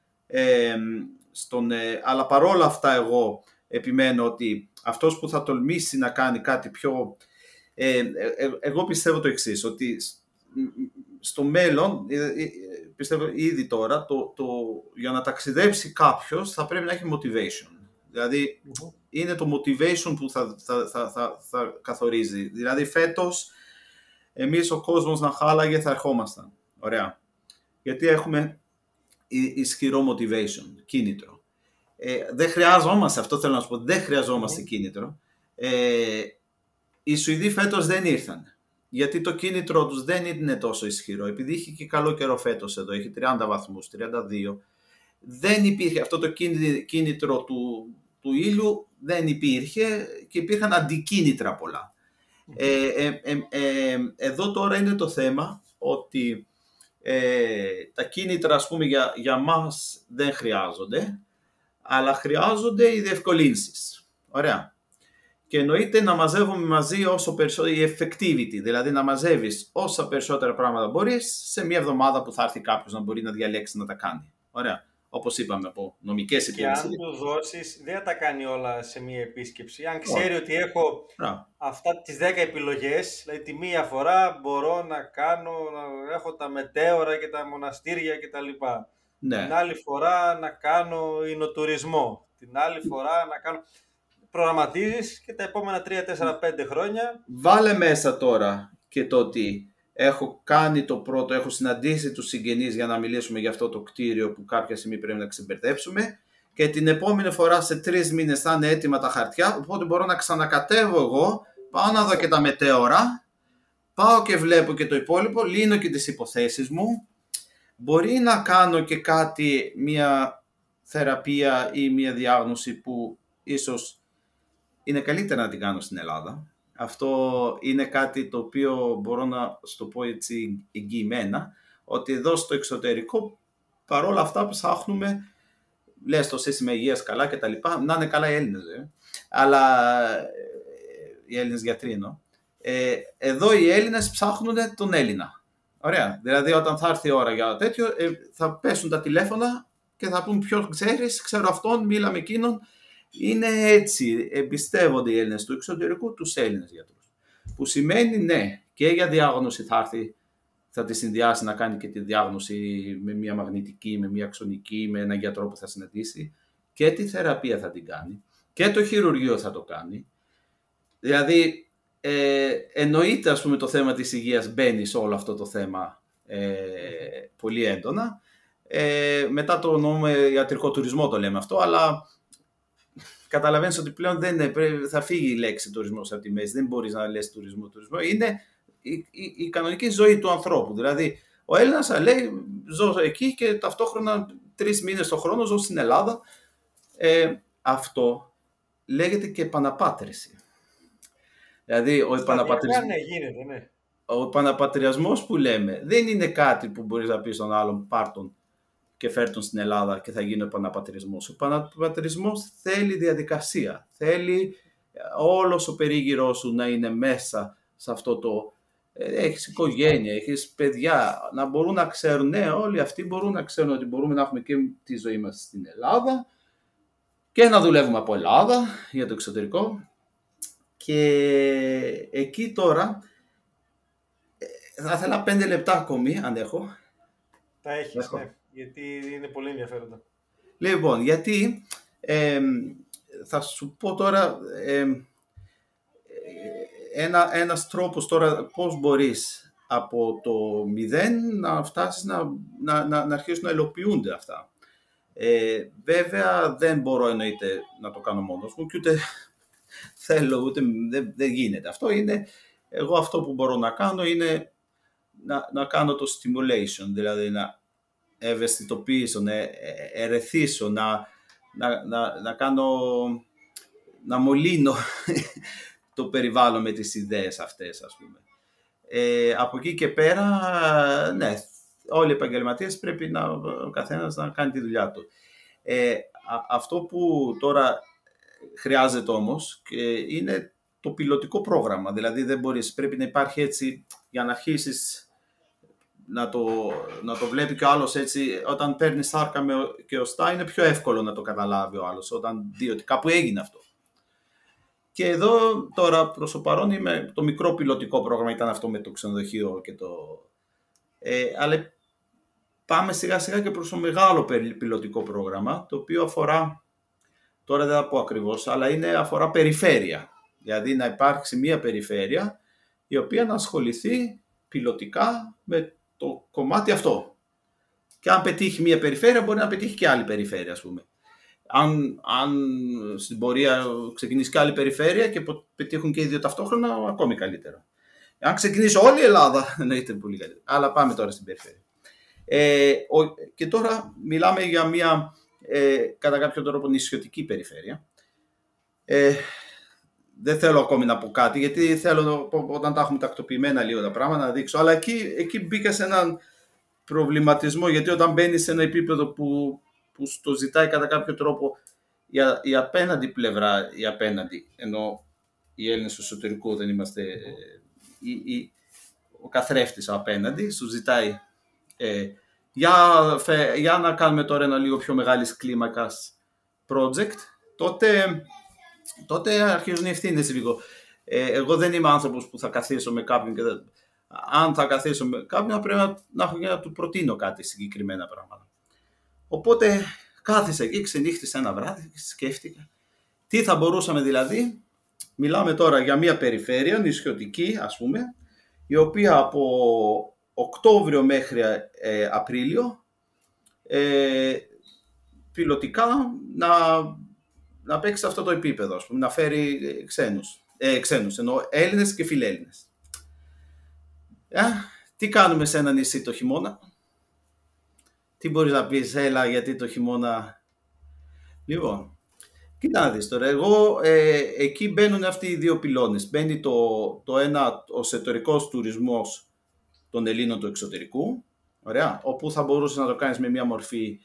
αλλά παρόλα αυτά εγώ επιμένω ότι αυτός που θα τολμήσει να κάνει κάτι πιο... εγώ πιστεύω το εξής, ότι στο μέλλον, πιστεύω ήδη τώρα, για να ταξιδέψει κάποιος θα πρέπει να έχει motivation. Δηλαδή είναι το motivation που θα καθορίζει. Δηλαδή φέτος εμείς ο κόσμος να χάλαγε θα ερχόμασταν. Ωραία. Γιατί έχουμε ισχυρό motivation, κίνητρο. Δεν χρειάζομαστε, αυτό θέλω να σου πω, δεν χρειαζόμαστε κίνητρο. Οι Σουηδοί φέτος δεν ήρθαν. Γιατί το κίνητρο τους δεν είναι τόσο ισχυρό. Επειδή είχε και καλό καιρό φέτος εδώ, έχει 30 βαθμούς, 32. Δεν υπήρχε αυτό το κίνητρο του ήλιου, δεν υπήρχε και υπήρχαν αντικίνητρα πολλά. Εδώ τώρα είναι το θέμα ότι τα κίνητρα ας πούμε για μας δεν χρειάζονται, αλλά χρειάζονται οι διευκολύνσεις. Ωραία. Και εννοείται να μαζεύουμε μαζί όσο περισσότερο, η effectivity, δηλαδή να μαζεύεις όσα περισσότερα πράγματα μπορείς σε μια εβδομάδα που θα έρθει κάποιος να μπορεί να διαλέξει να τα κάνει. Ωραία. Όπως είπαμε, από νομικές υπηρεσίες. Και αν του δώσεις, δεν θα τα κάνει όλα σε μια επίσκεψη. Αν ξέρει ότι έχω αυτά τις 10 επιλογές, δηλαδή τη μία φορά μπορώ να έχω τα μετέωρα και τα μοναστήρια κτλ. Ναι. Την άλλη φορά να κάνω εινοτουρισμό. Την άλλη φορά να κάνω... Προγραμματίζεις και τα επόμενα 3, 4, 5 χρόνια. Βάλε μέσα τώρα και το ότι έχω κάνει το πρώτο, έχω συναντήσει τους συγγενείς για να μιλήσουμε για αυτό το κτίριο που κάποια στιγμή πρέπει να ξεμπερδέψουμε και την επόμενη φορά σε 3 μήνες θα είναι έτοιμα τα χαρτιά, οπότε μπορώ να ξανακατεύω εγώ, πάω να δω και τα μετέωρα, πάω και βλέπω και το υπόλοιπο, λύνω και τις υποθέσεις μου, μπορεί να κάνω και κάτι, μια θεραπεία ή μια διάγνωση που ίσως είναι καλύτερα να την κάνω στην Ελλάδα, αυτό είναι κάτι το οποίο μπορώ να σου το πω έτσι εγγυημένα, ότι εδώ στο εξωτερικό παρόλα αυτά ψάχνουμε, λες το σύστημα υγείας καλά και τα λοιπά, να είναι καλά οι Έλληνες, αλλά οι Έλληνες γιατροί εννοώ. Εδώ οι Έλληνες ψάχνουν τον Έλληνα. Ωραία. Δηλαδή όταν θα έρθει η ώρα για τέτοιο, θα πέσουν τα τηλέφωνα και θα πούν ποιον ξέρεις, ξέρω αυτόν, μίλα με εκείνον. Είναι έτσι, εμπιστεύονται οι Έλληνες του εξωτερικού τους Έλληνες γιατρούς. Που σημαίνει ναι, και για διάγνωση θα έρθει, θα τη συνδυάσει να κάνει και τη διάγνωση με μια μαγνητική, με μια αξονική, με έναν γιατρό που θα συναντήσει, και τη θεραπεία θα την κάνει και το χειρουργείο θα το κάνει. Δηλαδή εννοείται, ας πούμε, το θέμα της υγείας μπαίνει σε όλο αυτό το θέμα πολύ έντονα. Μετά το εννοούμε ιατρικό τουρισμό, το λέμε αυτό, αλλά καταλαβαίνεις ότι πλέον θα φύγει η λέξη τουρισμός από τη μέση. Δεν μπορείς να λες τουρισμό. Είναι η κανονική ζωή του ανθρώπου. Δηλαδή, ο Έλληνας λέει ζω εκεί και ταυτόχρονα 3 μήνες το χρόνο ζω στην Ελλάδα. Αυτό λέγεται και επαναπάτρηση. Δηλαδή, ο επαναπατριασμός που λέμε δεν είναι κάτι που μπορείς να πεις στον άλλον πάρ' τον και φέρ' τον στην Ελλάδα και θα γίνει ο επαναπατρισμός. Ο επαναπατρισμός θέλει διαδικασία. Θέλει όλος ο περίγυρός σου να είναι μέσα σε αυτό το... Έχεις οικογένεια, έχεις παιδιά, να μπορούν να ξέρουν, ναι, όλοι αυτοί μπορούν να ξέρουν ότι μπορούμε να έχουμε και τη ζωή μας στην Ελλάδα και να δουλεύουμε από Ελλάδα για το εξωτερικό. Και εκεί τώρα θα ήθελα 5 λεπτά ακόμη, αν έχω. Τα έχεις, ναι, γιατί είναι πολύ ενδιαφέροντα. Λοιπόν, γιατί θα σου πω τώρα ένας τρόπος τώρα πώς μπορείς από το 0 να φτάσεις να αρχίσουν να υλοποιούνται αυτά. Βέβαια δεν μπορώ εννοείται να το κάνω μόνος μου και ούτε θέλω, ούτε δεν γίνεται. Εγώ αυτό που μπορώ να κάνω είναι να κάνω το stimulation, δηλαδή να ευαισθητοποιήσω, να ερεθίσω, να μολύνω το περιβάλλον με τις ιδέες αυτές, ας πούμε. Από εκεί και πέρα, ναι, όλοι οι επαγγελματίες πρέπει ο καθένας να κάνει τη δουλειά του. Αυτό που τώρα χρειάζεται όμως είναι το πιλωτικό πρόγραμμα. Δηλαδή δεν μπορείς, πρέπει να υπάρχει έτσι για να αρχίσεις να το βλέπει και ο άλλος έτσι. Όταν παίρνει σάρκα και οστά είναι πιο εύκολο να το καταλάβει ο άλλος όταν δει ότι κάπου έγινε αυτό. Και εδώ τώρα προς το παρόν το μικρό πιλωτικό πρόγραμμα ήταν αυτό με το ξενοδοχείο και αλλά πάμε σιγά σιγά και προς το μεγάλο πιλωτικό πρόγραμμα, το οποίο αφορά, τώρα δεν θα πω ακριβώς, αλλά αφορά περιφέρεια. Δηλαδή να υπάρξει μια περιφέρεια η οποία να ασχοληθεί πιλωτικά με το κομμάτι αυτό. Και αν πετύχει μια περιφέρεια μπορεί να πετύχει και άλλη περιφέρεια, ας πούμε. Αν στην πορεία ξεκινήσει και άλλη περιφέρεια και πετύχουν και οι δύο ταυτόχρονα, ακόμη καλύτερα. Αν ξεκινήσει όλη η Ελλάδα, εννοείται πολύ καλύτερα. Αλλά πάμε τώρα στην περιφέρεια. Και τώρα μιλάμε για μια κατά κάποιο τρόπο νησιωτική περιφέρεια. Δεν θέλω ακόμη να πω κάτι, γιατί θέλω όταν τα έχουμε τακτοποιημένα λίγο τα πράγματα να δείξω. Αλλά εκεί μπήκα σε έναν προβληματισμό, γιατί όταν μπαίνεις σε ένα επίπεδο που το ζητάει κατά κάποιο τρόπο η απέναντι πλευρά, ενώ οι Έλληνες του εσωτερικού δεν είμαστε, ο καθρέφτης απέναντι, σου ζητάει για να κάνουμε τώρα ένα λίγο πιο μεγάλης κλίμακας project, τότε αρχίζουν οι ευθύνες λίγο. Εγώ δεν είμαι άνθρωπος που θα καθίσω με κάποιον και αν θα καθίσω με κάποιον πρέπει να έχω για να του προτείνω κάτι συγκεκριμένα πράγματα. Οπότε κάθισα εκεί, ξενύχτησα ένα βράδυ και σκέφτηκα τι θα μπορούσαμε δηλαδή. Μιλάμε τώρα για μια περιφέρεια νησιωτική, ας πούμε, η οποία από Οκτώβριο μέχρι Απρίλιο πιλωτικά να παίξει σε αυτό το επίπεδο, ας πούμε, να φέρει ξένους, ενώ Έλληνες και φιλέλληνες. Τι κάνουμε σε ένα νησί το χειμώνα? Τι μπορείς να πεις, έλα γιατί το χειμώνα? Λοιπόν, Κοίτα να δεις τώρα, εγώ εκεί μπαίνουν αυτοί οι δύο πυλώνες. Μπαίνει το ένα, ο εσωτερικός τουρισμός των Ελλήνων του εξωτερικού, ωραία, όπου θα μπορούσε να το κάνεις με μια μορφή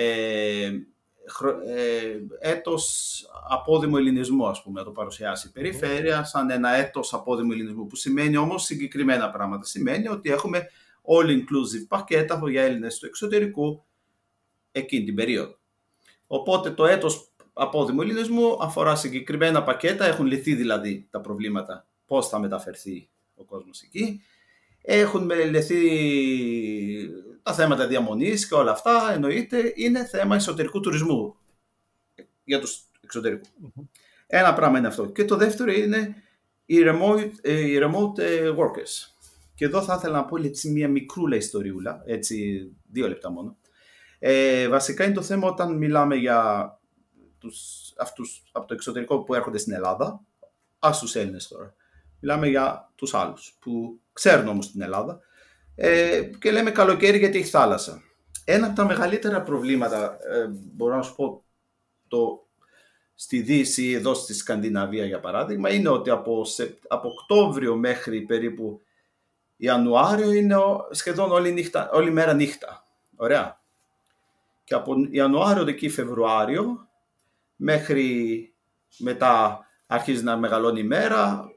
έτος απόδημου ελληνισμού, ας πούμε, να το παρουσιάσει η περιφέρεια σαν ένα έτος απόδημου ελληνισμού, που σημαίνει όμως συγκεκριμένα πράγματα. Σημαίνει ότι έχουμε all-inclusive πακέτα για Έλληνες του εξωτερικού εκείνη την περίοδο. Οπότε το έτος απόδημου ελληνισμού αφορά συγκεκριμένα πακέτα, έχουν λυθεί δηλαδή τα προβλήματα πώς θα μεταφερθεί ο κόσμος εκεί. Έχουν μελετηθεί τα θέματα διαμονής και όλα αυτά, εννοείται, είναι θέμα εσωτερικού τουρισμού για τους εξωτερικούς. Ένα πράγμα είναι αυτό. Και το δεύτερο είναι οι remote workers. Και εδώ θα ήθελα να πω έτσι μια μικρούλα ιστοριούλα, έτσι 2 λεπτά μόνο. Βασικά είναι το θέμα όταν μιλάμε για αυτούς από το εξωτερικό που έρχονται στην Ελλάδα, ας τους Έλληνες τώρα. Μιλάμε για τους άλλους που ξέρουν όμως την Ελλάδα και λέμε καλοκαίρι γιατί έχει θάλασσα. Ένα από τα μεγαλύτερα προβλήματα, μπορώ να σου πω, στη Δύση, εδώ στη Σκανδιναβία για παράδειγμα, είναι ότι από Οκτώβριο μέχρι περίπου Ιανουάριο είναι σχεδόν όλη μέρα νύχτα. Ωραία. Και από Ιανουάριο εκεί Φεβρουάριο μέχρι μετά αρχίζει να μεγαλώνει η μέρα,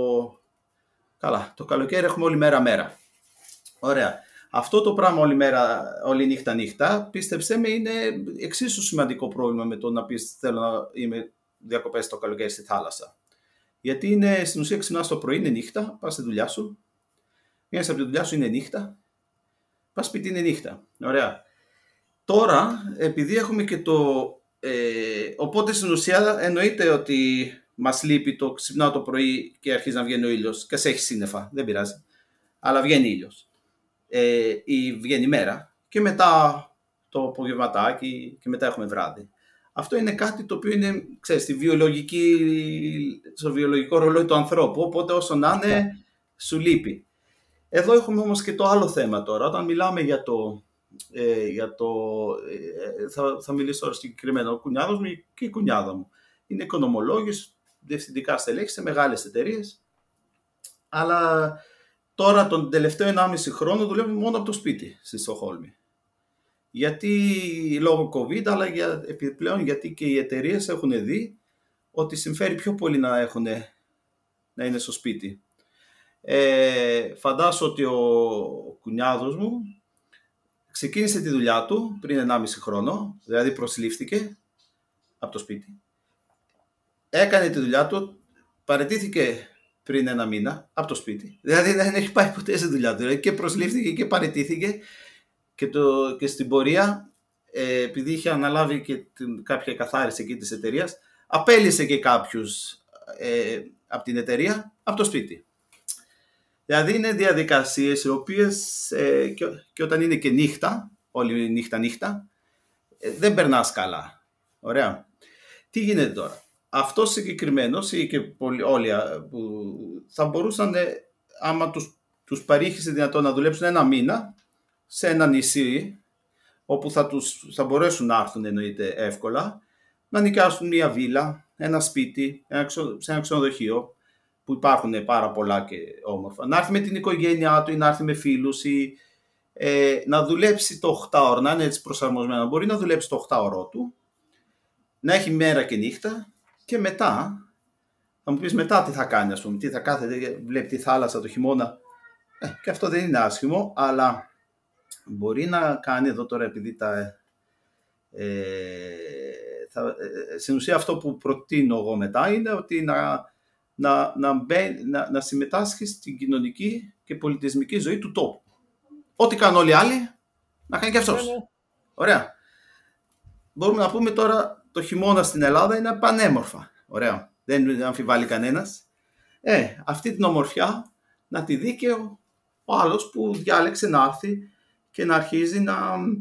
το καλοκαίρι έχουμε όλη μέρα. Ωραία. Αυτό το πράγμα όλη νύχτα, πίστεψέ με, είναι εξίσου σημαντικό πρόβλημα με το να πεις θέλω να είμαι διακοπές το καλοκαίρι στη θάλασσα. Γιατί είναι στην ουσία ξυπνάς το πρωί, είναι νύχτα, πας στη δουλειά σου, βγαίνεις από τη δουλειά σου, είναι νύχτα, πας σπίτι, είναι νύχτα. Ωραία. Τώρα, επειδή έχουμε και οπότε στην ουσία εννοείται ότι μας λείπει το ξυπνάω το πρωί και αρχίζει να βγαίνει ο ήλιος και σε έχει σύννεφα, δεν πειράζει, αλλά βγαίνει ήλιος. Ή βγαίνει μέρα και μετά το απογευματάκι και μετά έχουμε βράδυ. Αυτό είναι κάτι το οποίο είναι, ξέρεις, στο βιολογικό ρολόι του ανθρώπου, οπότε όσο να είναι σου λείπει. Εδώ έχουμε όμως και το άλλο θέμα τώρα, όταν μιλάμε θα μιλήσω τώρα συγκεκριμένα, ο κουνιάδος μου και η κουνιάδα μου είναι οικονομολόγοι, διευθυντικά στελέχη σε μεγάλες εταιρείες, αλλά τώρα τον τελευταίο 1,5 χρόνο δουλεύουμε μόνο από το σπίτι στη Στοκχόλμη. Γιατί λόγω COVID, αλλά επιπλέον γιατί και οι εταιρείες έχουν δει ότι συμφέρει πιο πολύ να είναι στο σπίτι. Φαντάσου ότι ο κουνιάδος μου ξεκίνησε τη δουλειά του πριν 1,5 χρόνο, δηλαδή προσλήφθηκε από το σπίτι. Έκανε τη δουλειά του, παραιτήθηκε πριν 1 μήνα από το σπίτι. Δηλαδή δεν έχει πάει ποτέ στη δουλειά του. Δηλαδή και προσλήφθηκε και παραιτήθηκε και στην πορεία, επειδή είχε αναλάβει και κάποια καθάριση εκεί της εταιρείας, απέλυσε και κάποιους από την εταιρεία από το σπίτι. Δηλαδή είναι διαδικασίες οι οποίες και όταν είναι και νύχτα, όλη νύχτα, δεν περνάς καλά. Ωραία. Τι γίνεται τώρα. Αυτό συγκεκριμένος ή και όλοι που θα μπορούσαν, άμα τους παρήχησε δυνατόν να δουλέψουν 1 μήνα σε ένα νησί, όπου θα μπορέσουν να έρθουν εννοείται εύκολα, να νοικιάσουν μια βίλα, ένα σπίτι, σε ένα ξενοδοχείο, που υπάρχουν πάρα πολλά και όμορφα. Να έρθει με την οικογένειά του ή να έρθει με φίλους ή να δουλέψει το 8ωρο, να είναι έτσι προσαρμοσμένο. Μπορεί να δουλέψει το 8ωρο του, να έχει μέρα και νύχτα και μετά, θα μου πεις μετά τι θα κάνει, ας πούμε, τι θα κάθεται, βλέπει τη θάλασσα το χειμώνα. Και αυτό δεν είναι άσχημο, αλλά μπορεί να κάνει εδώ τώρα, επειδή στην ουσία αυτό που προτείνω εγώ μετά είναι ότι να συμμετάσχει στην κοινωνική και πολιτισμική ζωή του τόπου. Ό,τι κάνουν όλοι οι άλλοι, να κάνει και αυτός. Ωραία. Μπορούμε να πούμε τώρα το χειμώνα στην Ελλάδα είναι πανέμορφα. Ωραία. Δεν αμφιβάλλει κανένας. Αυτή την ομορφιά να τη δει και ο άλλος που διάλεξε να έρθει και να αρχίζει να...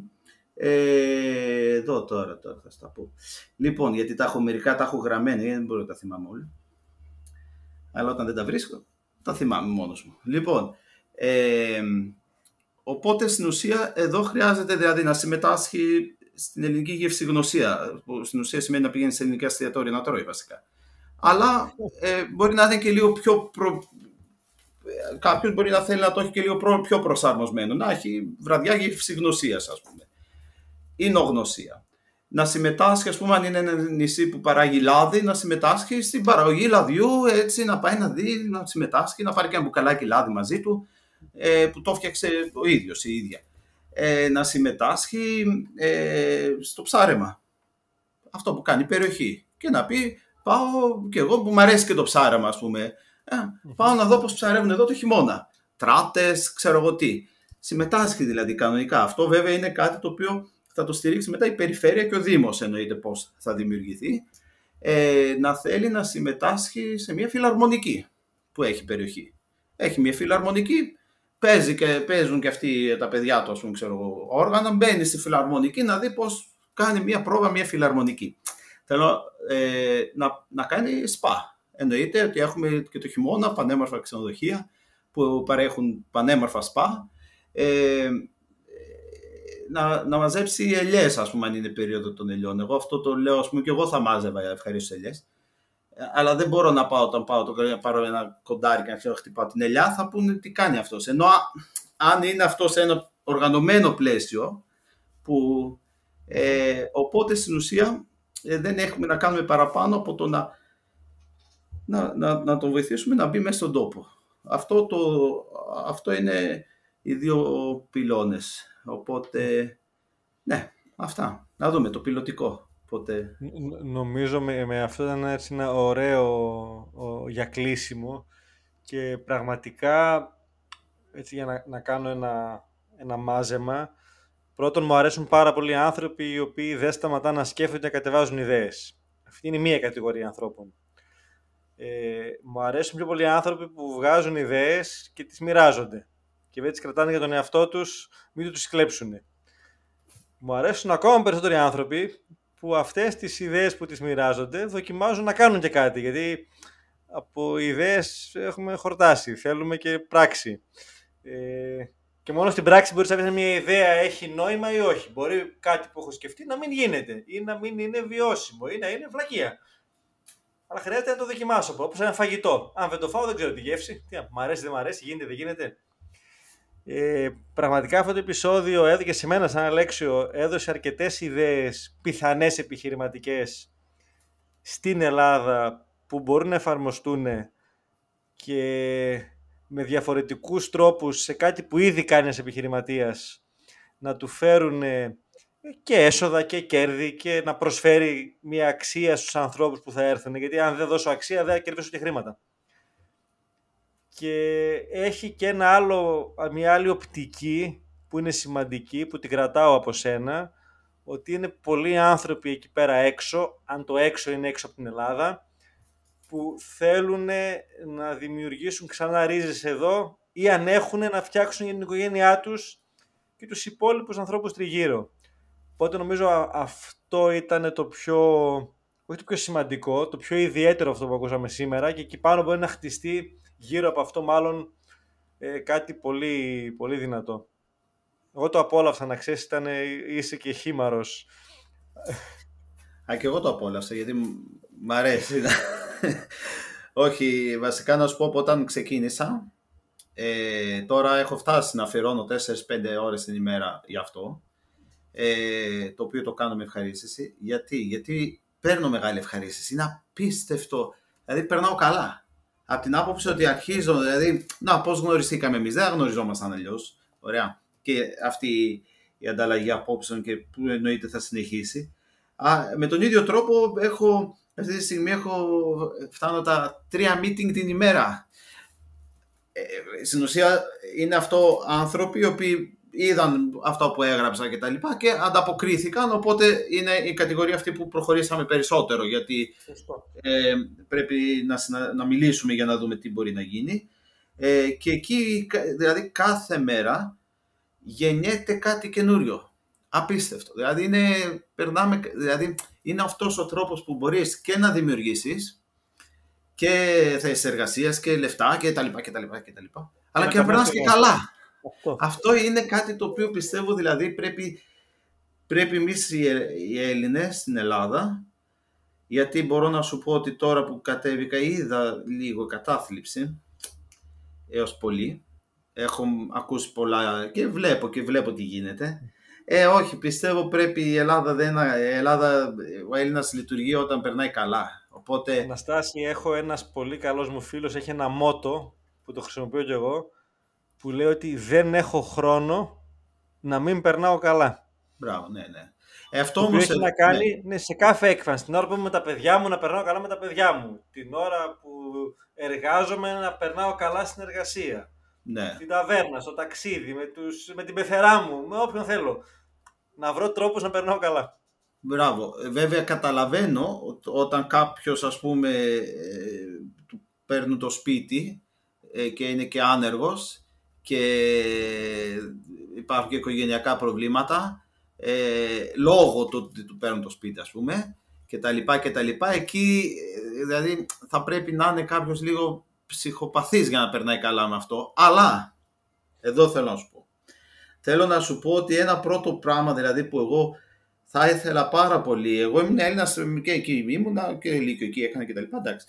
εδώ τώρα θα στα πω. Λοιπόν, γιατί μερικά τα έχω γραμμένα, δεν μπορώ να τα θυμάμαι όλα. Αλλά όταν δεν τα βρίσκω, τα θυμάμαι μόνος μου. Λοιπόν, οπότε στην ουσία εδώ χρειάζεται δηλαδή να συμμετάσχει στην ελληνική γευσηγνωσία, που στην ουσία σημαίνει να πηγαίνει σε ελληνικά εστιατόρια να τρώει βασικά. Αλλά μπορεί να είναι και λίγο πιο. Κάποιος μπορεί να θέλει να το έχει και λίγο πιο προσαρμοσμένο, να έχει βραδιά γευσηγνωσίας, ας πούμε, ή νογνωσία. Να συμμετάσχει, ας πούμε, αν είναι ένα νησί που παράγει λάδι, να συμμετάσχει στην παραγωγή λαδιού, έτσι, να πάει να δει, να συμμετάσχει, να πάρει και ένα μπουκαλάκι λάδι μαζί του, που το φτιάξε ο ίδιος η ίδια. Να συμμετάσχει στο ψάρεμα, αυτό που κάνει η περιοχή, και να πει, πάω και εγώ που μου αρέσει και το ψάρεμα, ας πούμε, πάω να δω πώς ψαρεύουν εδώ το χειμώνα, τράτες, ξέρω εγώ τι. Συμμετάσχει δηλαδή κανονικά. Αυτό βέβαια είναι κάτι το οποίο θα το στηρίξει μετά η περιφέρεια και ο Δήμος, εννοείται πώς θα δημιουργηθεί. Να θέλει να συμμετάσχει σε μια φιλαρμονική που έχει περιοχή. Έχει μια φιλαρμονική, παίζουν και αυτοί τα παιδιά του, ας πούμε, ξέρω εγώ, όργανα, μπαίνει στη φιλαρμονική να δει πώς κάνει μια πρόβα μια φιλαρμονική. Θέλω να κάνει σπα. Εννοείται ότι έχουμε και το χειμώνα πανέμορφα ξενοδοχεία που παρέχουν πανέμορφα σπα. Να μαζέψει ελιές, ας πούμε, αν είναι περίοδο των ελιών. Εγώ αυτό το λέω, ας πούμε, και εγώ θα μάζευα ευχαρίστως ελιές. Αλλά δεν μπορώ να πάω όταν πάω, να πάρω ένα κοντάρι και να χτυπάω την ελιά, θα πούνε τι κάνει αυτός. Ενώ αν είναι αυτό σε ένα οργανωμένο πλαίσιο, οπότε στην ουσία δεν έχουμε να κάνουμε παραπάνω από το να το βοηθήσουμε να μπει μέσα στον τόπο. Αυτό είναι οι δύο πυλώνες. Οπότε, ναι, αυτά. Να δούμε το πιλωτικό. Οπότε... Νομίζω με αυτό ήταν έτσι ένα ωραίο για κλείσιμο, και πραγματικά έτσι για να κάνω ένα μάζεμα. Πρώτον, μου αρέσουν πάρα πολλοί άνθρωποι οι οποίοι δεν σταματάνε να σκέφτονται και να κατεβάζουν ιδέες. Αυτή είναι μία κατηγορία ανθρώπων. Μου αρέσουν πιο πολλοί άνθρωποι που βγάζουν ιδέες και τις μοιράζονται και δεν τις κρατάνε για τον εαυτό τους, μην τους κλέψουν. Μου αρέσουν ακόμα περισσότεροι άνθρωποι που αυτές τις ιδέες που τις μοιράζονται δοκιμάζουν να κάνουν και κάτι, γιατί από ιδέες έχουμε χορτάσει, θέλουμε και πράξη. Και μόνο στην πράξη μπορείς να πεις αν μια ιδέα έχει νόημα ή όχι. Μπορεί κάτι που έχω σκεφτεί να μην γίνεται ή να μην είναι βιώσιμο ή να είναι βλακεία. Αλλά χρειάζεται να το δοκιμάσω, όπως ένα φαγητό. Αν δεν το φάω δεν ξέρω τη γεύση. Μ' αρέσει, δεν μ' αρέσει, γίνεται, δεν γίνεται. Πραγματικά αυτό το επεισόδιο έδωσε σε μένα σαν Αλέξιο, έδωσε αρκετές ιδέες πιθανές επιχειρηματικές στην Ελλάδα που μπορούν να εφαρμοστούν και με διαφορετικούς τρόπους σε κάτι που ήδη κάνει ένας επιχειρηματίας, να του φέρουν και έσοδα και κέρδη και να προσφέρει μια αξία στους ανθρώπους που θα έρθουν, γιατί αν δεν δώσω αξία δεν θα κερδίσω και χρήματα. Και έχει και μια άλλη οπτική που είναι σημαντική, που την κρατάω από σένα, ότι είναι πολλοί άνθρωποι εκεί πέρα έξω, αν το έξω είναι έξω από την Ελλάδα, που θέλουν να δημιουργήσουν ξανά ρίζες εδώ ή αν έχουν να φτιάξουν για την οικογένειά τους και τους υπόλοιπους ανθρώπους τριγύρω. Οπότε νομίζω αυτό ήταν το πιο, όχι το πιο σημαντικό, το πιο ιδιαίτερο αυτό που ακούσαμε σήμερα, και εκεί πάνω μπορεί να χτιστεί γύρω από αυτό μάλλον κάτι πολύ, πολύ δυνατό. Εγώ το απόλαυσα, να ξέρεις, είσαι και χήμαρος. Και εγώ το απόλαυσα γιατί μ' αρέσει. Όχι, βασικά να σου πω, όταν ξεκίνησα, τώρα έχω φτάσει να αφιερώνω 4-5 ώρες την ημέρα για αυτό, το οποίο το κάνω με ευχαρίστηση. Γιατί παίρνω μεγάλη ευχαρίστηση, είναι απίστευτο, δηλαδή περνάω καλά. Από την άποψη ότι αρχίζω, δηλαδή, πώς γνωριστήκαμε εμείς, δεν γνωριζόμασταν αλλιώς, ωραία, και αυτή η ανταλλαγή απόψεων και που εννοείται θα συνεχίσει. Με τον ίδιο τρόπο αυτή τη στιγμή φτάνω τα 3 meeting την ημέρα. Στην ουσία είναι αυτό άνθρωποι οι οποίοι είδαν αυτό που έγραψα και τα λοιπά και ανταποκρίθηκαν, οπότε είναι η κατηγορία αυτή που προχωρήσαμε περισσότερο, γιατί πρέπει να μιλήσουμε για να δούμε τι μπορεί να γίνει, και εκεί δηλαδή κάθε μέρα γεννιέται κάτι καινούριο. Απίστευτο. Δηλαδή είναι αυτός ο τρόπος που μπορείς και να δημιουργήσεις και θέσεις εργασίας και λεφτά και τα λοιπά. Αλλά και να περνάς και καλά. Αυτό είναι κάτι το οποίο πιστεύω, δηλαδή πρέπει πρέπει εμείς οι Έλληνες στην Ελλάδα, γιατί μπορώ να σου πω ότι τώρα που κατέβηκα είδα λίγο κατάθλιψη, έως πολύ. Έχω ακούσει πολλά και βλέπω τι γίνεται. Όχι, πιστεύω πρέπει η Ελλάδα, ο Έλληνας λειτουργεί όταν περνάει καλά. Οπότε... Αναστάση, έχω ένας πολύ καλός μου φίλος, έχει ένα μότο που το χρησιμοποιώ κι εγώ, που λέει ότι δεν έχω χρόνο να μην περνάω καλά. Μπράβο, ναι. Αυτό όμως έχει να κάνει σε κάθε έκφανση. Την ώρα που είμαι με τα παιδιά μου, να περνάω καλά με τα παιδιά μου. Την ώρα που εργάζομαι, να περνάω καλά στην εργασία. Ναι. Στην ταβέρνα, στο ταξίδι, με την πεθερά μου, με όποιον θέλω. Να βρω τρόπους να περνάω καλά. Μπράβο. Βέβαια καταλαβαίνω όταν κάποιος, ας πούμε, παίρνει το σπίτι και είναι και άνεργος και υπάρχουν και οικογενειακά προβλήματα λόγω του ότι του παίρνουν το σπίτι, ας πούμε, και τα λοιπά. Εκεί δηλαδή θα πρέπει να είναι κάποιος λίγο ψυχοπαθής για να περνάει καλά με αυτό. Αλλά εδώ θέλω να σου πω ότι ένα πρώτο πράγμα δηλαδή που εγώ θα ήθελα πάρα πολύ, εγώ ήμουν Έλληνας και εκεί ήμουνα και λύκειο εκεί έκανα και τα λοιπά, εντάξει,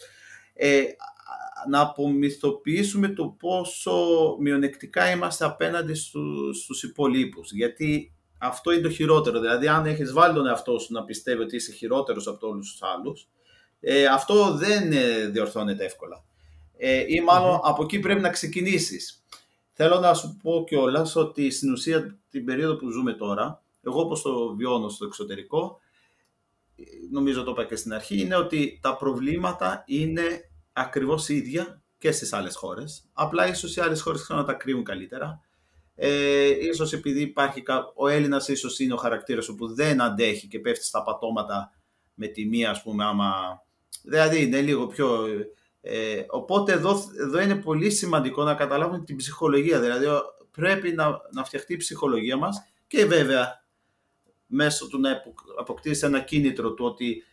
να απομυθοποιήσουμε το πόσο μειονεκτικά είμαστε απέναντι στους υπολείπους, γιατί αυτό είναι το χειρότερο. Δηλαδή αν έχεις βάλει τον εαυτό σου να πιστεύει ότι είσαι χειρότερος από όλους τους άλλους, αυτό δεν διορθώνεται εύκολα, ή μάλλον από εκεί πρέπει να ξεκινήσεις. Θέλω να σου πω κιόλας ότι στην ουσία την περίοδο που ζούμε τώρα, εγώ όπως το βιώνω στο εξωτερικό, νομίζω το είπα και στην αρχή, είναι ότι τα προβλήματα είναι ακριβώς ίδια και στις άλλες χώρες. Απλά ίσως οι άλλες χώρες ξέρουν να τα κρύβουν καλύτερα. Ίσως επειδή υπάρχει ο Έλληνας, ίσως είναι ο χαρακτήρας που δεν αντέχει και πέφτει στα πατώματα με τη μία, ας πούμε, άμα... Δηλαδή είναι λίγο πιο... οπότε εδώ είναι πολύ σημαντικό να καταλάβουμε την ψυχολογία. Δηλαδή πρέπει να φτιαχτεί η ψυχολογία μας και βέβαια μέσω του να αποκτήσει ένα κίνητρο του ότι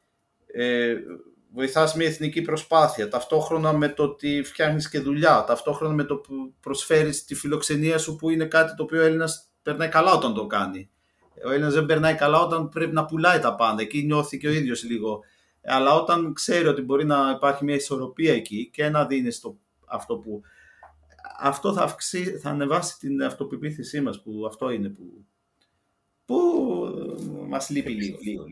βοηθάς μια εθνική προσπάθεια, ταυτόχρονα με το ότι φτιάχνεις και δουλειά, ταυτόχρονα με το που προσφέρεις τη φιλοξενία σου, που είναι κάτι το οποίο ο Έλληνας περνάει καλά όταν το κάνει. Ο Έλληνας δεν περνάει καλά όταν πρέπει να πουλάει τα πάντα, εκεί νιώθει και ο ίδιος λίγο. Αλλά όταν ξέρει ότι μπορεί να υπάρχει μια ισορροπία εκεί και να δίνει αυτό που... Αυτό θα ανεβάσει την αυτοπεποίθησή μας, που αυτό είναι που μας λείπει λίγο.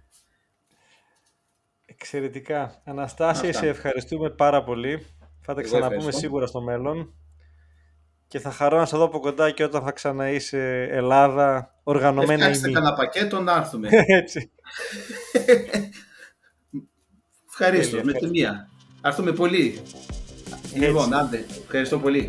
Εξαιρετικά. Αναστάση, σε ευχαριστούμε πάρα πολύ. Θα τα ξαναπούμε σίγουρα στο μέλλον. Και θα χαρώ να σε δω από κοντά και όταν θα ξαναείσαι Ελλάδα, οργανωμένα ημί. Φτιάξτε κανένα πακέτο να έρθουμε. Έτσι. Ευχαριστώ, με τη μία. Έρθουμε πολύ. Λοιπόν, άντε, ευχαριστώ πολύ.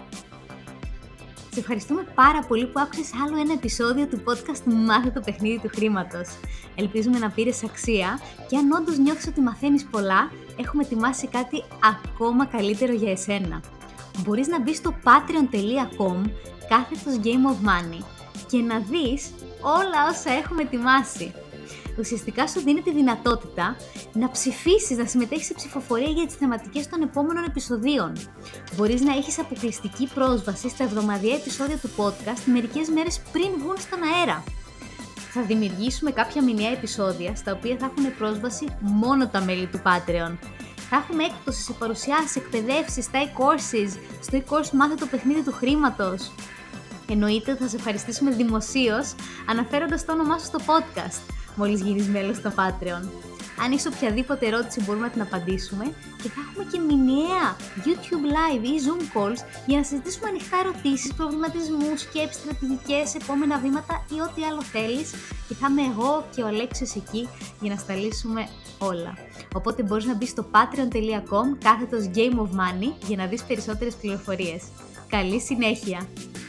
Σε ευχαριστούμε πάρα πολύ που άκουσες άλλο ένα επεισόδιο του podcast «Μάθε το παιχνίδι του χρήματος». Ελπίζουμε να πήρες αξία και αν όντως νιώθεις ότι μαθαίνεις πολλά, έχουμε ετοιμάσει κάτι ακόμα καλύτερο για εσένα. Μπορείς να μπεις στο patreon.com/Game of Money και να δεις όλα όσα έχουμε ετοιμάσει. Ουσιαστικά σου δίνει τη δυνατότητα να ψηφίσεις, να συμμετέχεις σε ψηφοφορία για τις θεματικές των επόμενων επεισοδίων. Μπορείς να έχεις αποκλειστική πρόσβαση στα εβδομαδιαία επεισόδια του podcast μερικές μέρες πριν βγουν στον αέρα. Θα δημιουργήσουμε κάποια μηνιαία επεισόδια στα οποία θα έχουν πρόσβαση μόνο τα μέλη του Patreon. Θα έχουμε έκπτωση σε παρουσιάσεις, εκπαιδεύσεις, στα e-courses, στο e-course «Μάθε το παιχνίδι του χρήματος». Εννοείται ότι θα σε ευχαριστήσουμε δημοσίως αναφέροντας το όνομά σου στο podcast, μόλις γίνεις μέλος στο Patreon. Αν έχεις οποιαδήποτε ερώτηση μπορούμε να την απαντήσουμε και θα έχουμε και μηνιαία YouTube Live ή Zoom Calls για να συζητήσουμε ανοιχτά ερωτήσεις, προβληματισμούς, σκέψεις, στρατηγικές, επόμενα βήματα ή ό,τι άλλο θέλεις και θα είμαι εγώ και ο Αλέξιος εκεί για να στα λύσουμε όλα. Οπότε μπορείς να μπεις στο patreon.com/Game of Money για να δεις περισσότερες πληροφορίες. Καλή συνέχεια!